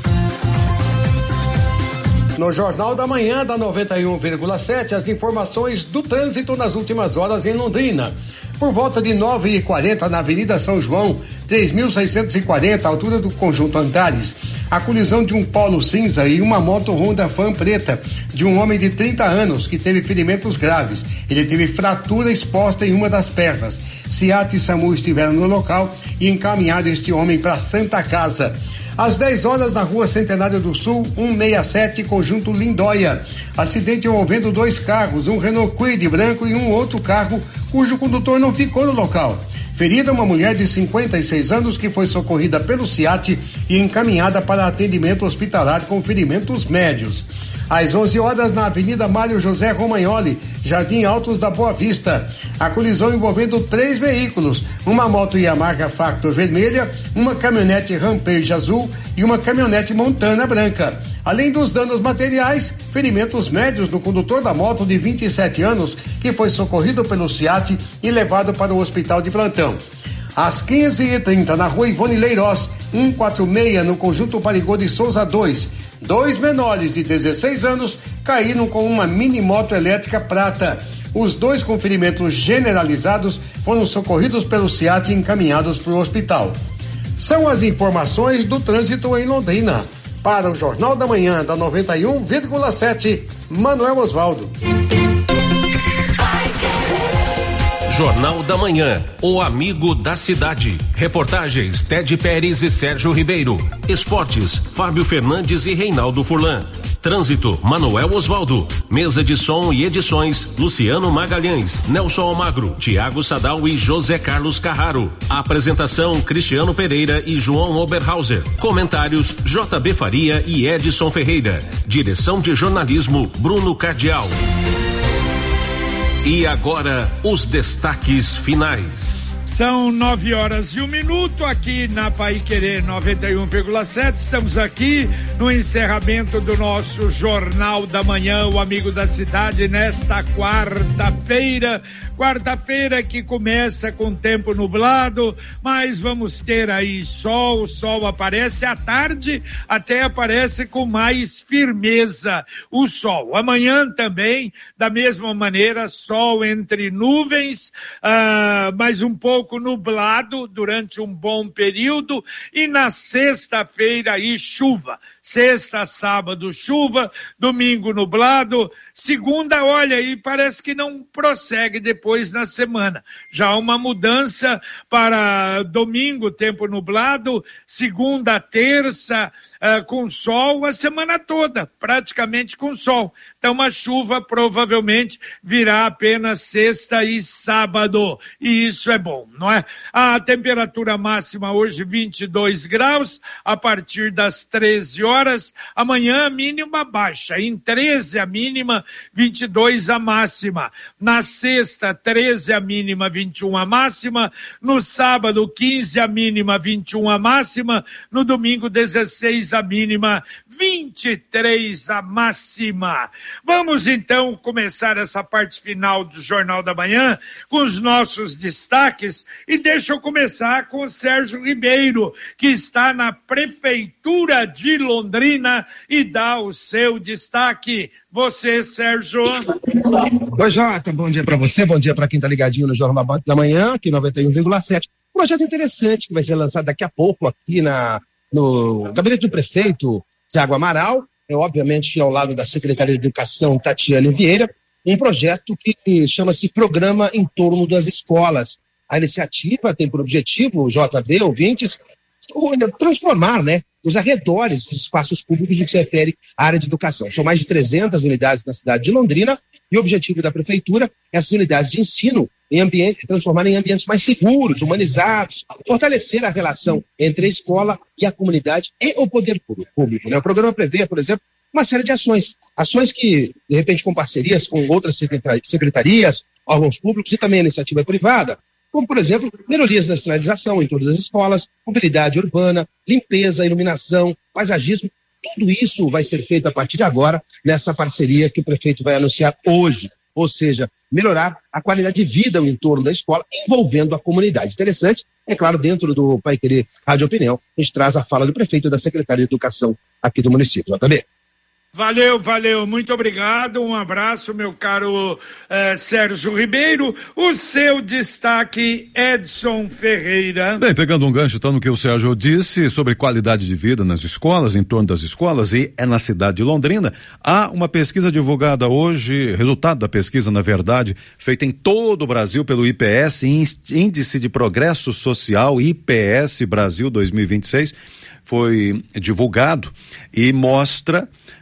No Jornal da Manhã da noventa e um vírgula sete, as informações do trânsito nas últimas horas em Londrina. Por volta de nove e quarenta na Avenida São João, três mil seiscentos e quarenta, altura do Conjunto Antares, a colisão de um Polo cinza e uma moto Honda Fan preta de um homem de trinta anos que teve ferimentos graves. Ele teve fratura exposta em uma das pernas. SEAT e SAMU estiveram no local e encaminharam este homem para Santa Casa. Às dez horas, na rua Centenário do Sul, cento e sessenta e sete, Conjunto Lindóia. Acidente envolvendo dois carros, um Renault Kwid branco e um outro carro, cujo condutor não ficou no local. Ferida uma mulher de cinquenta e seis anos que foi socorrida pelo SEAT e encaminhada para atendimento hospitalar com ferimentos médios. Às onze horas, na Avenida Mário José Romagnoli, Jardim Altos da Boa Vista. A colisão envolvendo três veículos, uma moto Yamaha Factor vermelha, uma caminhonete Rampage azul e uma caminhonete Montana branca. Além dos danos materiais, ferimentos médios no condutor da moto de vinte e sete anos, que foi socorrido pelo SEAT e levado para o hospital de plantão. Às quinze e trinta, na rua Ivone Leiroz, cento e quarenta e seis, no Conjunto Parigô de Souza dois. Dois menores de dezesseis anos caíram com uma mini moto elétrica prata. Os dois com ferimentos generalizados foram socorridos pelo SEAT e encaminhados para o hospital. São as informações do trânsito em Londrina. Para o Jornal da Manhã da noventa e um vírgula sete, Manuel Osvaldo.
Jornal da Manhã, o amigo da cidade. Reportagens Ted Pérez e Sérgio Ribeiro. Esportes, Fábio Fernandes e Reinaldo Furlan. Trânsito, Manuel Osvaldo. Mesa de som e edições, Luciano Magalhães, Nelson Almagro, Tiago Sadal e José Carlos Carraro. Apresentação, Cristiano Pereira e João Oberhauser. Comentários, J B Faria e Edson Ferreira. Direção de jornalismo, Bruno Cardial. E agora, os destaques finais.
São nove horas e um minuto aqui na Paiquerê noventa e um vírgula sete. Estamos aqui no encerramento do nosso Jornal da Manhã, o Amigo da Cidade, nesta quarta-feira. Quarta-feira que começa com tempo nublado, mas vamos ter aí sol, o sol aparece à tarde, até aparece com mais firmeza o sol. Amanhã também, da mesma maneira, sol entre nuvens, ah, mas um pouco nublado durante um bom período, e na sexta-feira aí chuva. Sexta, sábado, chuva, domingo nublado, segunda, olha aí, parece que não prossegue depois na semana. Já uma mudança para domingo, tempo nublado, segunda, terça, uh, com sol, a semana toda, praticamente com sol. Então a chuva provavelmente virá apenas sexta e sábado, e isso é bom, não é? A temperatura máxima hoje vinte e dois graus, a partir das treze horas, amanhã a mínima baixa, em treze a mínima, vinte e dois a máxima. Na sexta, treze a mínima, vinte e um a máxima. No sábado, quinze a mínima, vinte e um a máxima. No domingo, dezesseis a mínima, vinte e três a máxima. Vamos então começar essa parte final do Jornal da Manhã com os nossos destaques, e deixa eu começar com o Sérgio Ribeiro, que está na Prefeitura de Londrina e dá o seu destaque. Você, Sérgio.
Oi, Jota, bom dia para você, bom dia para quem tá ligadinho no Jornal da Manhã, aqui noventa e um vírgula sete. Um projeto interessante que vai ser lançado daqui a pouco aqui na, no gabinete do prefeito Tiago Amaral, é, obviamente ao lado da Secretaria de Educação Tatiane Vieira, um projeto que chama-se Programa em Torno das Escolas. A iniciativa tem por objetivo, J B, ouvintes, transformar, né, os arredores dos espaços públicos no que se refere à área de educação. São mais de trezentas unidades na cidade de Londrina e o objetivo da prefeitura é essas unidades de ensino em ambiente, transformar em ambientes mais seguros, humanizados, fortalecer a relação entre a escola e a comunidade e o poder público. Né? O programa prevê, por exemplo, uma série de ações, ações que, de repente, com parcerias com outras secretarias, órgãos públicos e também a iniciativa privada, como, por exemplo, melhorias da sinalização em todas as escolas, mobilidade urbana, limpeza, iluminação, paisagismo. Tudo isso vai ser feito a partir de agora nessa parceria que o prefeito vai anunciar hoje, ou seja, melhorar a qualidade de vida no entorno da escola, envolvendo a comunidade. Interessante, é claro, dentro do Pai Querer Rádio Opinião, a gente traz a fala do prefeito e da secretária de Educação aqui do município. J B.
Valeu, valeu, muito obrigado, um abraço, meu caro eh, Sérgio Ribeiro. O seu destaque, Edson Ferreira.
Bem, pegando um gancho então no que o Sérgio disse sobre qualidade de vida nas escolas, em torno das escolas e é na cidade de Londrina, há uma pesquisa divulgada hoje, resultado da pesquisa, na verdade, feita em todo o Brasil pelo I P S, Índice de Progresso Social, I P S Brasil dois mil e vinte e seis, foi divulgado e mostra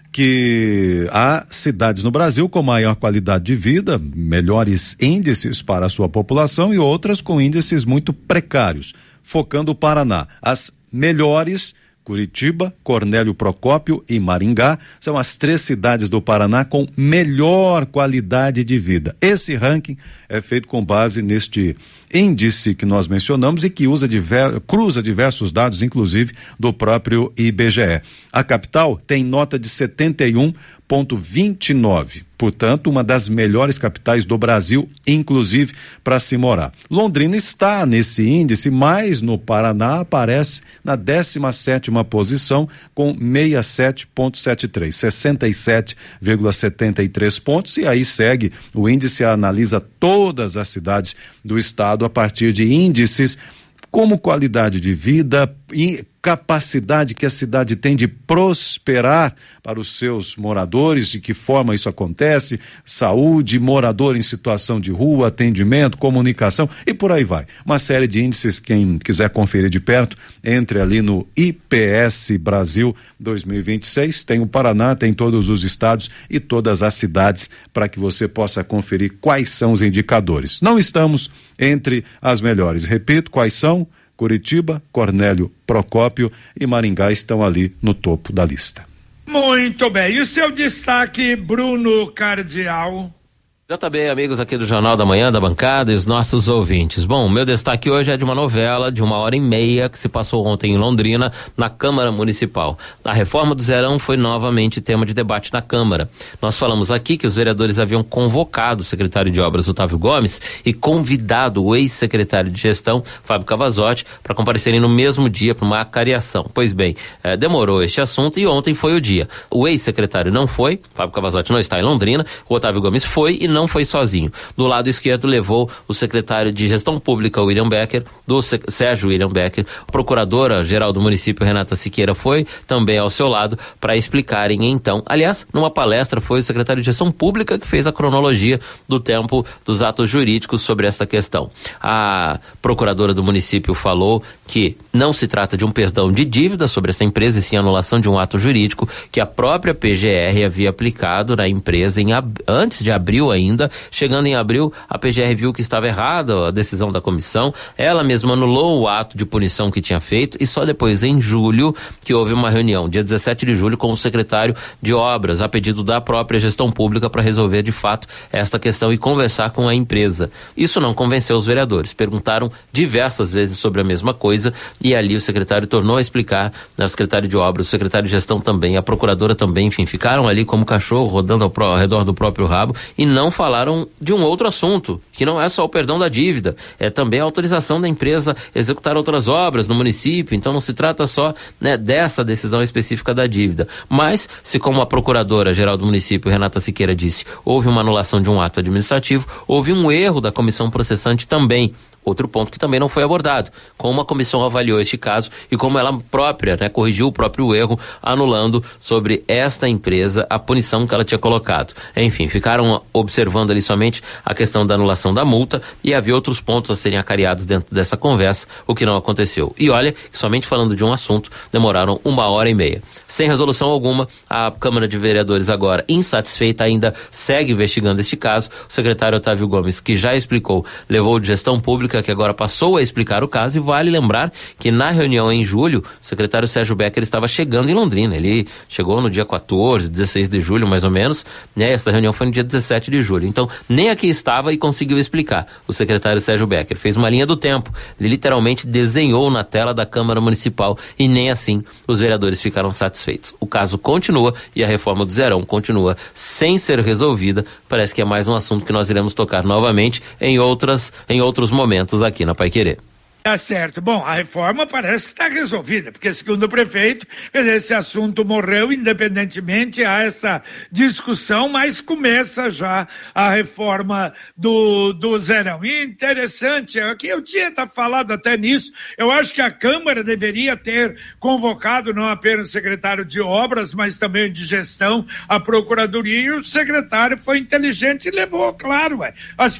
que há cidades no Brasil com maior qualidade de vida, melhores índices para a sua população e outras com índices muito precários. Focando o Paraná, as melhores, Curitiba, Cornélio Procópio e Maringá, são as três cidades do Paraná com melhor qualidade de vida. Esse ranking é feito com base neste índice que nós mencionamos e que usa diver, cruza diversos dados, inclusive do próprio I B G E. A capital tem nota de setenta e um vírgula vinte e nove, portanto, uma das melhores capitais do Brasil, inclusive para se morar. Londrina está nesse índice, mas no Paraná aparece na décima sétima posição com sessenta e sete vírgula setenta e três, sessenta e sete vírgula setenta e três pontos, e aí segue o índice, analisa todas as cidades do estado a partir de índices como qualidade de vida e capacidade que a cidade tem de prosperar para os seus moradores, de que forma isso acontece, saúde, morador em situação de rua, atendimento, comunicação e por aí vai. Uma série de índices, quem quiser conferir de perto, entre ali no I P S Brasil dois mil e vinte e seis, tem o Paraná, tem todos os estados e todas as cidades para que você possa conferir quais são os indicadores. Não estamos entre as melhores, repito, quais são? Curitiba, Cornélio Procópio e Maringá estão ali no topo da lista.
Muito bem, e o seu destaque, Bruno Cardial?
J B, amigos aqui do Jornal da Manhã, da bancada e os nossos ouvintes. Bom, meu destaque hoje é de uma novela de uma hora e meia que se passou ontem em Londrina, na Câmara Municipal. A reforma do Zerão foi novamente tema de debate na Câmara. Nós falamos aqui que os vereadores haviam convocado o secretário de Obras, Otávio Gomes, e convidado o ex-secretário de Gestão, Fábio Cavazotti, para comparecerem no mesmo dia para uma acariação. Pois bem, eh, demorou este assunto e ontem foi o dia. O ex-secretário não foi, Fábio Cavazotti não está em Londrina, o Otávio Gomes foi e não foi sozinho. Do lado esquerdo levou o secretário de Gestão Pública, William Becker, do Sérgio William Becker, a procuradora-geral do município, Renata Siqueira, foi também ao seu lado para explicarem então. Aliás, numa palestra foi o secretário de Gestão Pública que fez a cronologia do tempo dos atos jurídicos sobre esta questão. A procuradora do município falou que não se trata de um perdão de dívida sobre essa empresa, e sim anulação de um ato jurídico que a própria P G R havia aplicado na empresa em ab... antes de abril ainda. Ainda, chegando em abril, a P G R viu que estava errada a decisão da comissão, ela mesma anulou o ato de punição que tinha feito e só depois, em julho, que houve uma reunião, dia dezessete de julho, com o secretário de Obras, a pedido da própria Gestão Pública para resolver de fato esta questão e conversar com a empresa. Isso não convenceu os vereadores, perguntaram diversas vezes sobre a mesma coisa e ali o secretário tornou a explicar, né, o secretário de Obras, o secretário de Gestão também, a procuradora também, enfim, ficaram ali como cachorro rodando ao, pro, ao redor do próprio rabo e não falaram de um outro assunto, que não é só o perdão da dívida, é também a autorização da empresa executar outras obras no município, então não se trata só, né, dessa decisão específica da dívida, mas se, como a procuradora-geral do município, Renata Siqueira, disse, houve uma anulação de um ato administrativo, houve um erro da comissão processante também. Outro ponto que também não foi abordado, como a comissão avaliou este caso e como ela própria, né, corrigiu o próprio erro, anulando sobre esta empresa a punição que ela tinha colocado. Enfim, ficaram observando ali somente a questão da anulação da multa e havia outros pontos a serem acariados dentro dessa conversa, o que não aconteceu. E olha que somente falando de um assunto demoraram uma hora e meia. Sem resolução alguma, a Câmara de Vereadores agora, insatisfeita, ainda segue investigando este caso. O secretário Otávio Gomes, que já explicou, levou de gestão pública, que agora passou a explicar o caso, e vale lembrar que na reunião em julho, o secretário Sérgio Becker estava chegando em Londrina. Ele chegou no dia quatorze, dezesseis de julho, mais ou menos, né? Essa reunião foi no dia dezessete de julho. Então, nem aqui estava e conseguiu explicar. O secretário Sérgio Becker fez uma linha do tempo. Ele literalmente desenhou na tela da Câmara Municipal e nem assim os vereadores ficaram satisfeitos. O caso continua e a reforma do Zerão continua sem ser resolvida. Parece que é mais um assunto que nós iremos tocar novamente em outras, em outros momentos aqui na Paiquerê.
Tá certo. Bom, a reforma parece que está resolvida, porque segundo o prefeito, esse assunto morreu, independentemente a essa discussão, mas começa já a reforma do, do Zerão. E interessante, aqui eu tinha tá falado até nisso, eu acho que a Câmara deveria ter convocado não apenas o secretário de obras, mas também de gestão, a procuradoria, e o secretário foi inteligente e levou, claro, ué, as